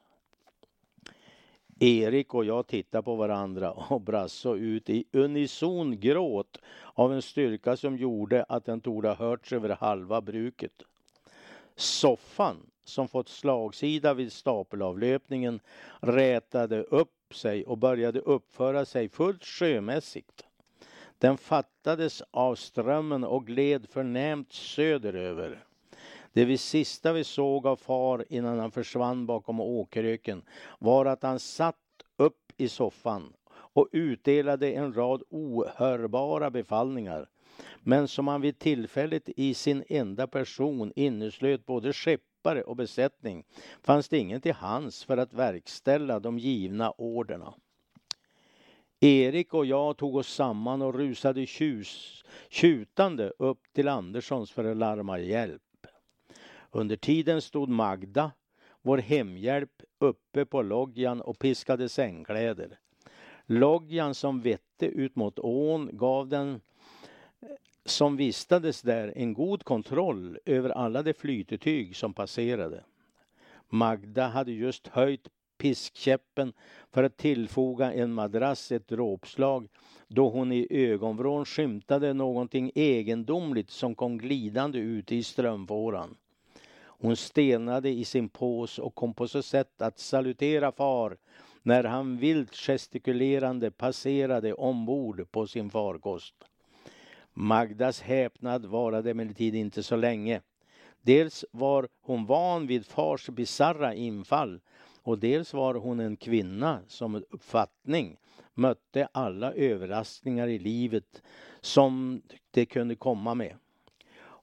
Erik och jag tittade på varandra och brast så ut i unison gråt av en styrka som gjorde att den torde ha hörts över halva bruket. Soffan, som fått slagsida vid stapelavlöpningen, rätade upp sig och började uppföra sig fullt sjömässigt. Den fattades av strömmen och gled förnämt söderöver. Det vi sista vi såg av far innan han försvann bakom åkeröken var att han satt upp i soffan och utdelade en rad ohörbara befallningar. Men som han vid tillfället i sin enda person inneslöt både skeppare och besättning fanns det ingen till hands för att verkställa de givna orderna. Erik och jag tog oss samman och rusade tjus, tjutande upp till Anderssons för att larma hjälp. Under tiden stod Magda, vår hemhjälp, uppe på loggan och piskade sängkläder. Loggan som vette ut mot ån gav den som vistades där en god kontroll över alla de flytetyg som passerade. Magda hade just höjt piskkäppen för att tillfoga en madrass ett dråpslag då hon i ögonvrån skymtade någonting egendomligt som kom glidande ut i strömfåran. Hon stenade i sin pås och kom på så sätt att salutera far när han vilt gestikulerande passerade ombord på sin farkost. Magdas häpnad varade emellertid inte så länge. Dels var hon van vid fars bizarra infall och dels var hon en kvinna som uppfattning mötte alla överraskningar i livet som det kunde komma med.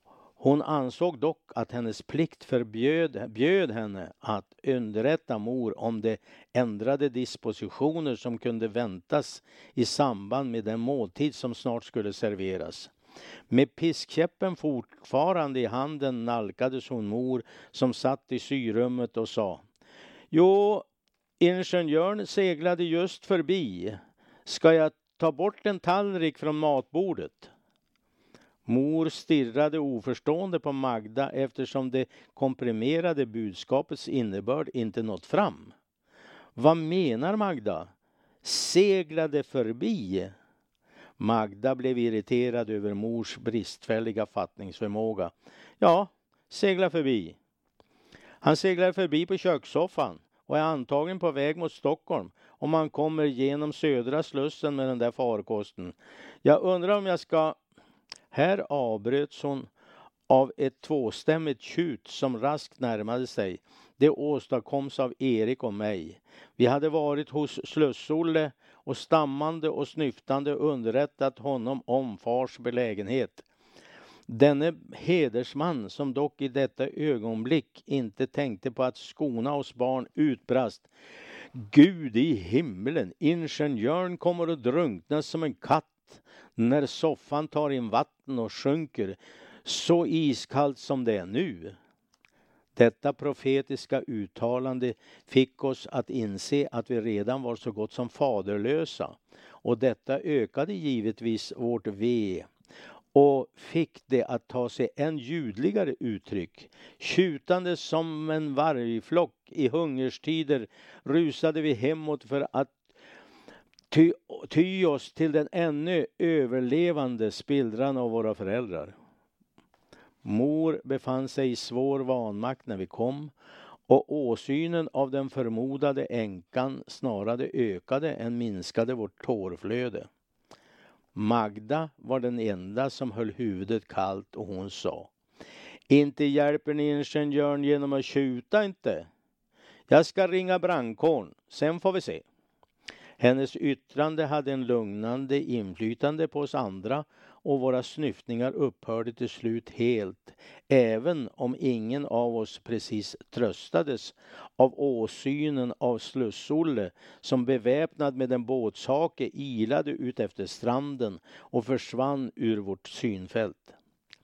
Hon ansåg dock att hennes plikt förbjöd bjöd henne att underrätta mor om de ändrade dispositioner som kunde väntas i samband med den måltid som snart skulle serveras. Med piskkäppen fortfarande i handen nalkades hon mor som satt i syrummet och sa: Jo, ingenjörn seglade just förbi. Ska jag ta bort en tallrik från matbordet? Mor stirrade oförstående på Magda eftersom det komprimerade budskapets innebörd inte nått fram. Vad menar Magda? Seglade förbi? Magda blev irriterad över mors bristfälliga fattningsförmåga. Ja, segla förbi. Han seglar förbi på kökssoffan och är antagligen på väg mot Stockholm om man kommer genom södra slussen med den där farkosten. Jag undrar om jag ska... Här avbröts hon av ett tvåstämmigt tjut som raskt närmade sig. Det åstadkoms av Erik och mig. Vi hade varit hos Slussolle och stammande och snyftande underrättat honom om fars belägenhet. Denne hedersman som dock i detta ögonblick inte tänkte på att skona oss barn utbrast: Gud i himlen, ingenjörn kommer att drunkna som en katt när soffan tar in vatten och sjunker så iskallt som det är nu. Detta profetiska uttalande fick oss att inse att vi redan var så gott som faderlösa, och detta ökade givetvis vårt ve och fick det att ta sig en ljudligare uttryck. Tjutande som en vargflock i hungerstider rusade vi hemåt för att ty, ty oss till den ännu överlevande spillran av våra föräldrar. Mor befann sig i svår vanmakt när vi kom, och åsynen av den förmodade änkan snarare ökade än minskade vårt tårflöde. Magda var den enda som höll huvudet kallt och hon sa: Inte hjälper ni ingenjörn genom att tjuta inte. Jag ska ringa brandkåren, sen får vi se. Hennes yttrande hade en lugnande inflytande på oss andra och våra snyftningar upphörde till slut helt, även om ingen av oss precis tröstades av åsynen av Slussolle som beväpnad med en båtshake ilade ut efter stranden och försvann ur vårt synfält.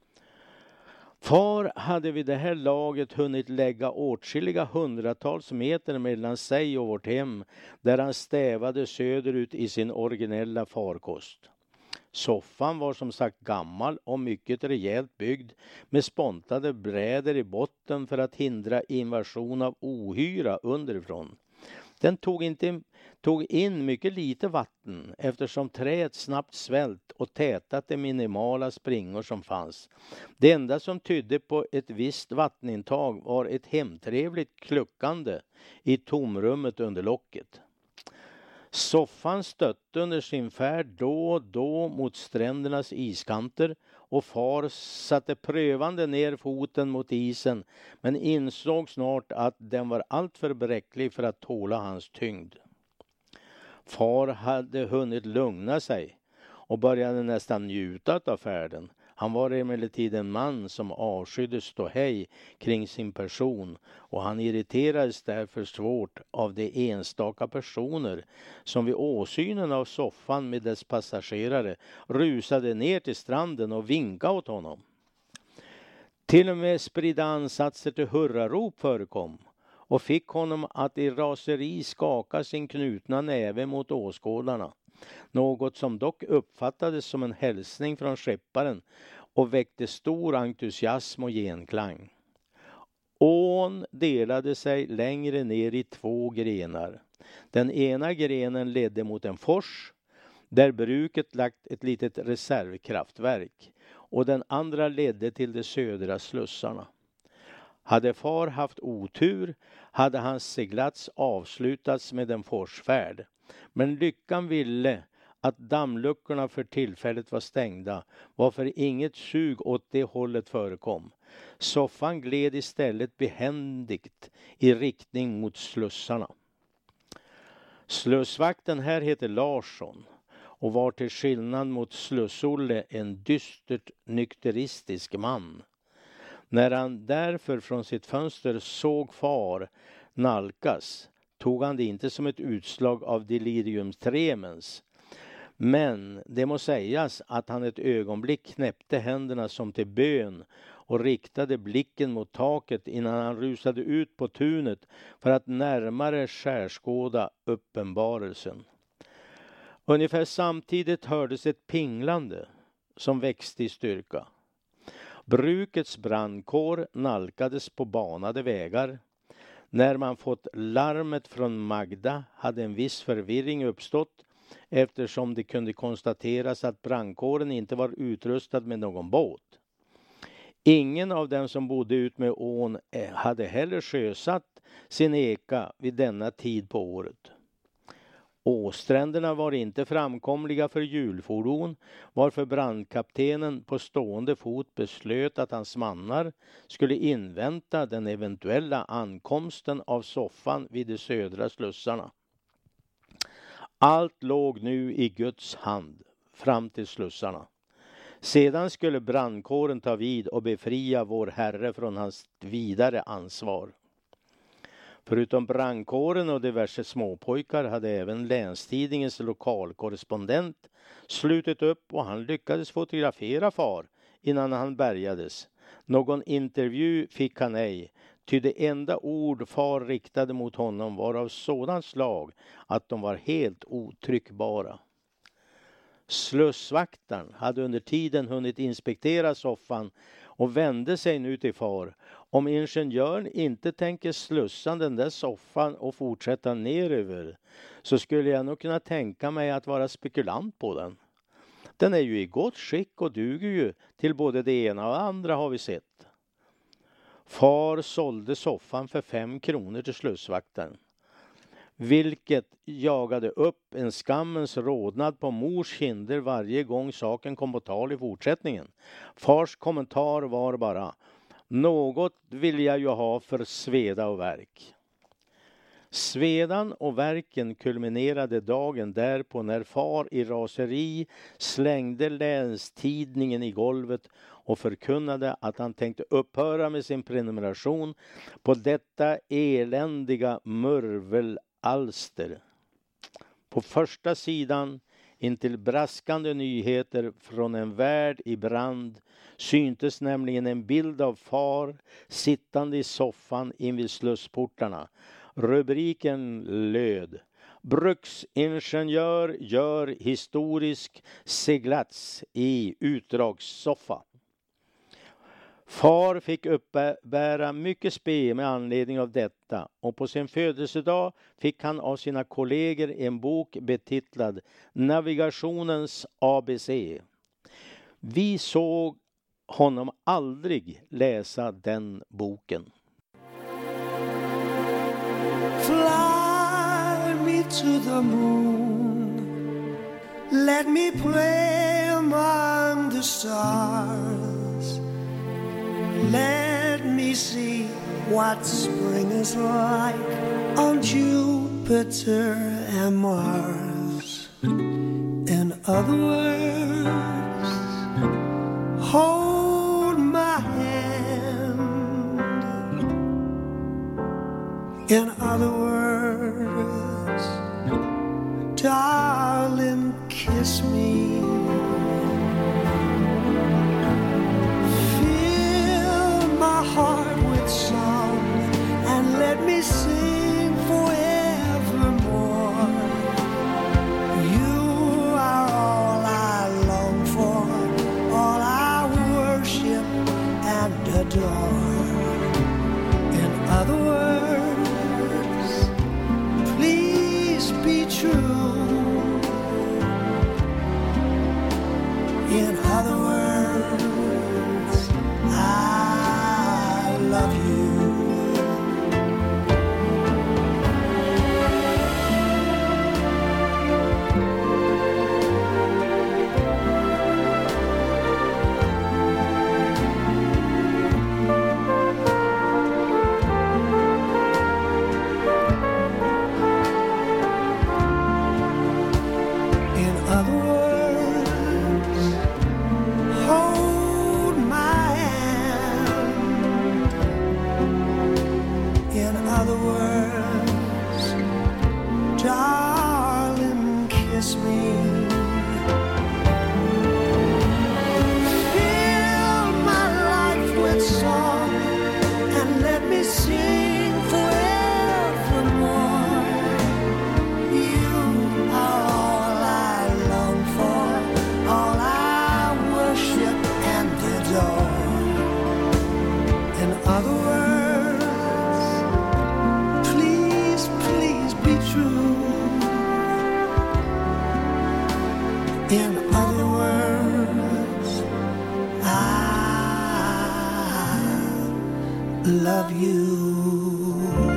Far hade vid det här laget hunnit lägga åtskilliga hundratals meter mellan sig och vårt hem, där han stävade söderut i sin originella farkost. Soffan var som sagt gammal och mycket rejält byggd med spontade brädor i botten för att hindra invasion av ohyra underifrån. Den tog, inte, tog in mycket lite vatten eftersom träet snabbt svält och tätat de minimala springor som fanns. Det enda som tydde på ett visst vattenintag var ett hemtrevligt kluckande i tomrummet under locket. Soffan stötte under sin färd då och då mot strändernas iskanter och far satte prövande ner foten mot isen men insåg snart att den var alltför bräcklig för att tåla hans tyngd. Far hade hunnit lugna sig och började nästan njuta av färden. Han var emellertid en man som avskydde ståhej kring sin person och han irriterades därför svårt av de enstaka personer som vid åsynen av soffan med dess passagerare rusade ner till stranden och vinkade åt honom. Till och med spridda ansatser till hurrarop förekom och fick honom att i raseri skaka sin knutna näve mot åskådarna. Något som dock uppfattades som en hälsning från skepparen och väckte stor entusiasm och genklang. Ån delade sig längre ner i två grenar. Den ena grenen ledde mot en fors där bruket lagt ett litet reservkraftverk och den andra ledde till de södra slussarna. Hade far haft otur hade hans seglats avslutats med en forsfärd. Men lyckan ville att dammluckorna för tillfället var stängda, varför inget sug åt det hållet förekom. Soffan gled istället behändigt i riktning mot slussarna. Slussvakten här heter Larsson och var till skillnad mot Slussolle en dystert nykteristisk man. När han därför från sitt fönster såg far nalkas tog han det inte som ett utslag av delirium tremens. Men det må sägas att han ett ögonblick knäppte händerna som till bön och riktade blicken mot taket innan han rusade ut på tunet för att närmare skärskåda uppenbarelsen. Ungefär samtidigt hördes ett pinglande som växte i styrka. Brukets brandkår nalkades på banade vägar. När man fått larmet från Magda hade en viss förvirring uppstått eftersom det kunde konstateras att brandkåren inte var utrustad med någon båt. Ingen av dem som bodde ut med ån hade heller sjösatt sin eka vid denna tid på året. Åstränderna var inte framkomliga för hjulfordon, varför brandkaptenen på stående fot beslöt att hans mannar skulle invänta den eventuella ankomsten av soffan vid de södra slussarna. Allt låg nu i Guds hand fram till slussarna. Sedan skulle brandkåren ta vid och befria vår Herre från hans vidare ansvar. Förutom brandkåren och diverse småpojkar hade även länstidningens lokalkorrespondent slutit upp och han lyckades fotografera far innan han bärgades. Någon intervju fick han ej, ty det enda ord far riktade mot honom var av sådan slag att de var helt otryckbara. Slussvaktaren hade under tiden hunnit inspektera soffan och vände sig nu till far. Om ingenjören inte tänker slussa den där soffan och fortsätta neröver så skulle jag nog kunna tänka mig att vara spekulant på den. Den är ju i gott skick och duger ju till både det ena och andra har vi sett. Far sålde soffan för fem kronor till slussvaktaren. Vilket jagade upp en skammens rodnad på mors kinder varje gång saken kom på tal i fortsättningen. Fars kommentar var bara: något vill jag ju ha för sveda och verk. Svedan och verken kulminerade dagen därpå när far i raseri slängde länstidningen i golvet och förkunnade att han tänkte upphöra med sin prenumeration på detta eländiga murvelalster. På första sidan, intill braskande nyheter från en värld i brand, syntes nämligen en bild av far sittande i soffan invid slussportarna. Rubriken löd: Bruksingenjör gör historisk seglats i utdragssoffa. Far fick uppbära mycket spe med anledning av detta och på sin födelsedag fick han av sina kollegor en bok betitlad Navigationens A B C. Vi såg honom aldrig läsa den boken. Fly me to the moon, let me play among the stars, let me see what spring is like on Jupiter and Mars. In other words, hold my hand. In other words, darling, kiss me. Fill my heart with song and let me sing forevermore. You are all I long for, all I worship and adore. In other words, please be true. In other words, I love you. In other words, love you.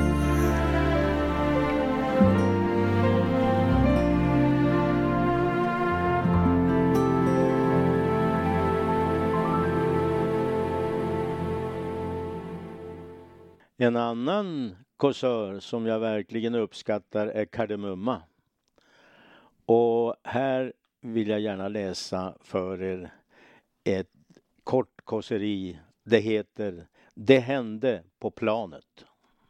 En annan kåsör som jag verkligen uppskattar är Kardemumma. Och här vill jag gärna läsa för er ett kort kåseri. Det heter Det hände på planet.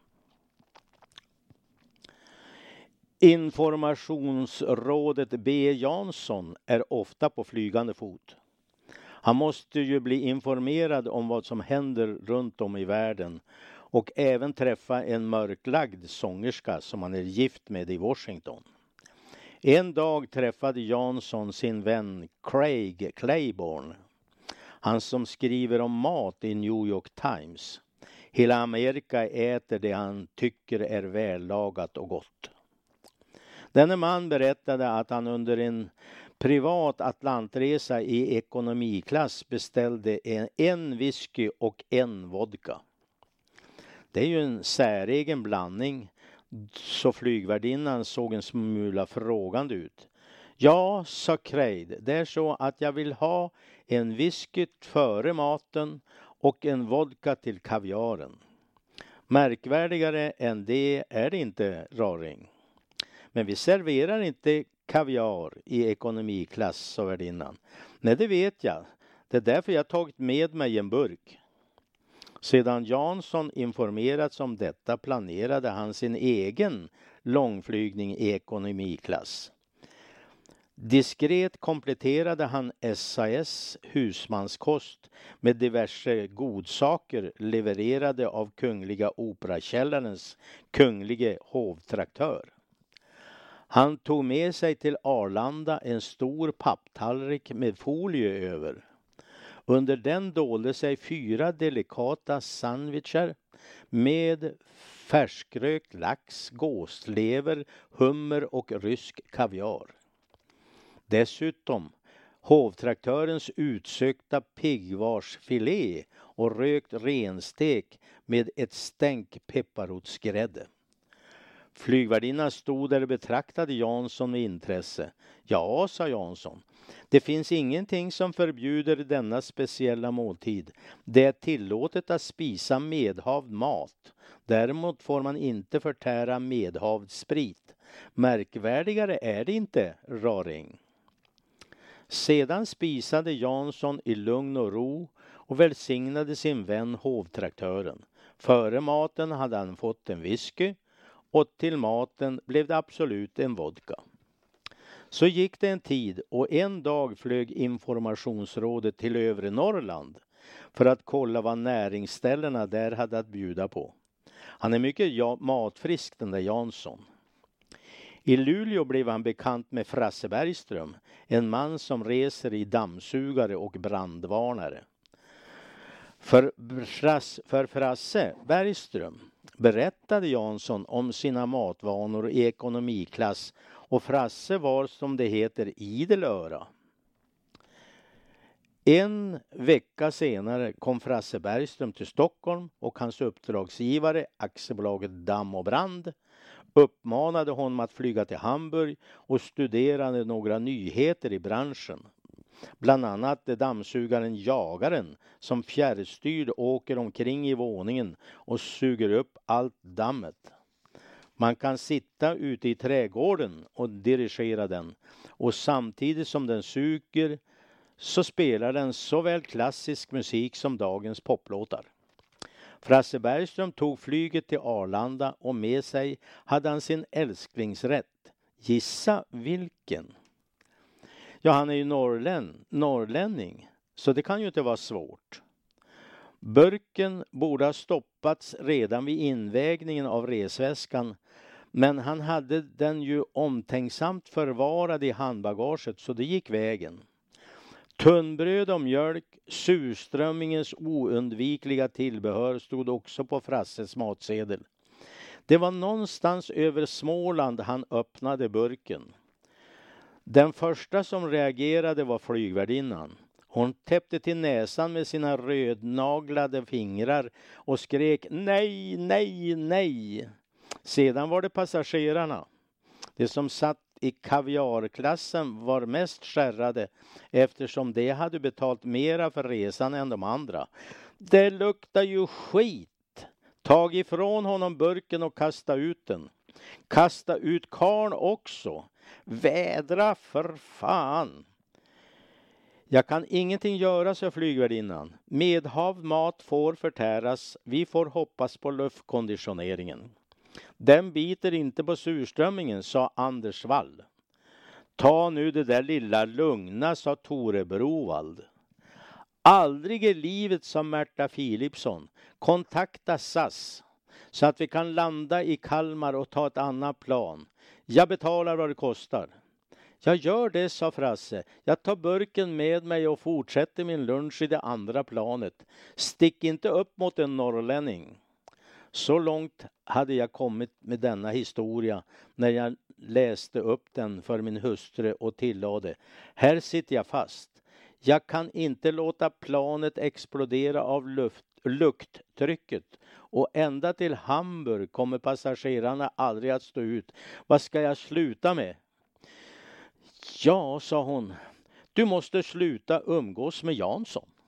Informationsrådet B. Jansson är ofta på flygande fot. Han måste ju bli informerad om vad som händer runt om i världen och även träffa en mörklagd sångerska som han är gift med i Washington. En dag träffade Jansson sin vän Craig Claiborne. Han som skriver om mat i New York Times. Hela Amerika äter det han tycker är vällagat och gott. Denne man berättade att han under en privat atlantresa i ekonomiklass beställde en, en whisky och en vodka. Det är ju en säregen blandning, så flygvärdinnan såg en smula frågande ut. Ja, sa Craig, det är så att jag vill ha en whisky före maten och en vodka till kaviaren. Märkvärdigare än det är det inte, Raring. Men vi serverar inte kaviar i ekonomiklass, sa värdinnan. Nej, det vet jag. Det är därför jag tagit med mig en burk. Sedan Jansson informerats om detta planerade han sin egen långflygning i ekonomiklass. Diskret kompletterade han S A S husmanskost med diverse godsaker levererade av Kungliga Operakällarens kunglige hovtraktör. Han tog med sig till Arlanda en stor papptallrik med folie över. Under den dolde sig fyra delikata sandwicher med färskrökt lax, gåslever, hummer och rysk kaviar. Dessutom hovtraktörens utsökta piggvarsfilé och rökt renstek med ett stänk pepparrotsgrädde. Flygvärdinnan stod där och betraktade Jansson med intresse. Ja, sa Jansson. Det finns ingenting som förbjuder denna speciella måltid. Det är tillåtet att spisa medhavd mat. Däremot får man inte förtära medhavd sprit. Märkvärdigare är det inte, Raring. Sedan spisade Jansson i lugn och ro och välsignade sin vän hovtraktören. Före maten hade han fått en whisky och till maten blev det absolut en vodka. Så gick det en tid och en dag flög informationsrådet till övre Norrland för att kolla vad näringsställena där hade att bjuda på. Han är mycket ja- matfrisk, den där Jansson. I Luleå blev han bekant med Frasse Bergström, en man som reser i dammsugare och brandvarnare. För, Frasse, för Frasse Bergström berättade Jansson om sina matvanor i ekonomiklass och Frasse var, som det heter, idel öra. En vecka senare kom Frasse Bergström till Stockholm och hans uppdragsgivare, aktiebolaget Damm och Brand, uppmanade honom att flyga till Hamburg och studerade några nyheter i branschen. Bland annat är dammsugaren Jagaren som fjärrstyrd åker omkring i våningen och suger upp allt dammet. Man kan sitta ute i trädgården och dirigera den och samtidigt som den suger så spelar den såväl klassisk musik som dagens poplåtar. Frasse Bergström tog flyget till Arlanda och med sig hade han sin älsklingsrätt. Gissa vilken? Ja, han är ju norrlän, norrlänning, så det kan ju inte vara svårt. Burken borde ha stoppats redan vid invägningen av resväskan, men han hade den ju omtänksamt förvarad i handbagaget så det gick vägen. Tunnbröd och mjölk, surströmmingens oundvikliga tillbehör stod också på Frasses matsedel. Det var någonstans över Småland han öppnade burken. Den första som reagerade var flygvärdinnan. Hon täppte till näsan med sina rödnaglade fingrar och skrek nej, nej, nej. Sedan var det passagerarna. De som satt i kaviarklassen var mest skärrade eftersom de hade betalt mera för resan än de andra. Det luktar ju skit. Tag ifrån honom burken och kasta ut den. Kasta ut karn också. Vädra för fan. Jag kan ingenting göra, sa flygvärdinnan. Medhavd mat får förtäras. Vi får hoppas på luftkonditioneringen. Den biter inte på surströmmingen, sa Anders Wall. Ta nu det där lilla lugna, sa Tore Brovald. Aldrig i livet, sa Märta Philipsson. Kontakta S A S så att vi kan landa i Kalmar och ta ett annat plan. Jag betalar vad det kostar. Jag gör det, sa Frasse. Jag tar burken med mig och fortsätter min lunch i det andra planet. Stick inte upp mot en norrlänning. Så långt hade jag kommit med denna historia när jag läste upp den för min hustru och tillade. Här sitter jag fast. Jag kan inte låta planet explodera av luft, lukttrycket. Och ända till Hamburg kommer passagerarna aldrig att stå ut. Vad ska jag sluta med? Ja, sa hon. Du måste sluta umgås med Jansson.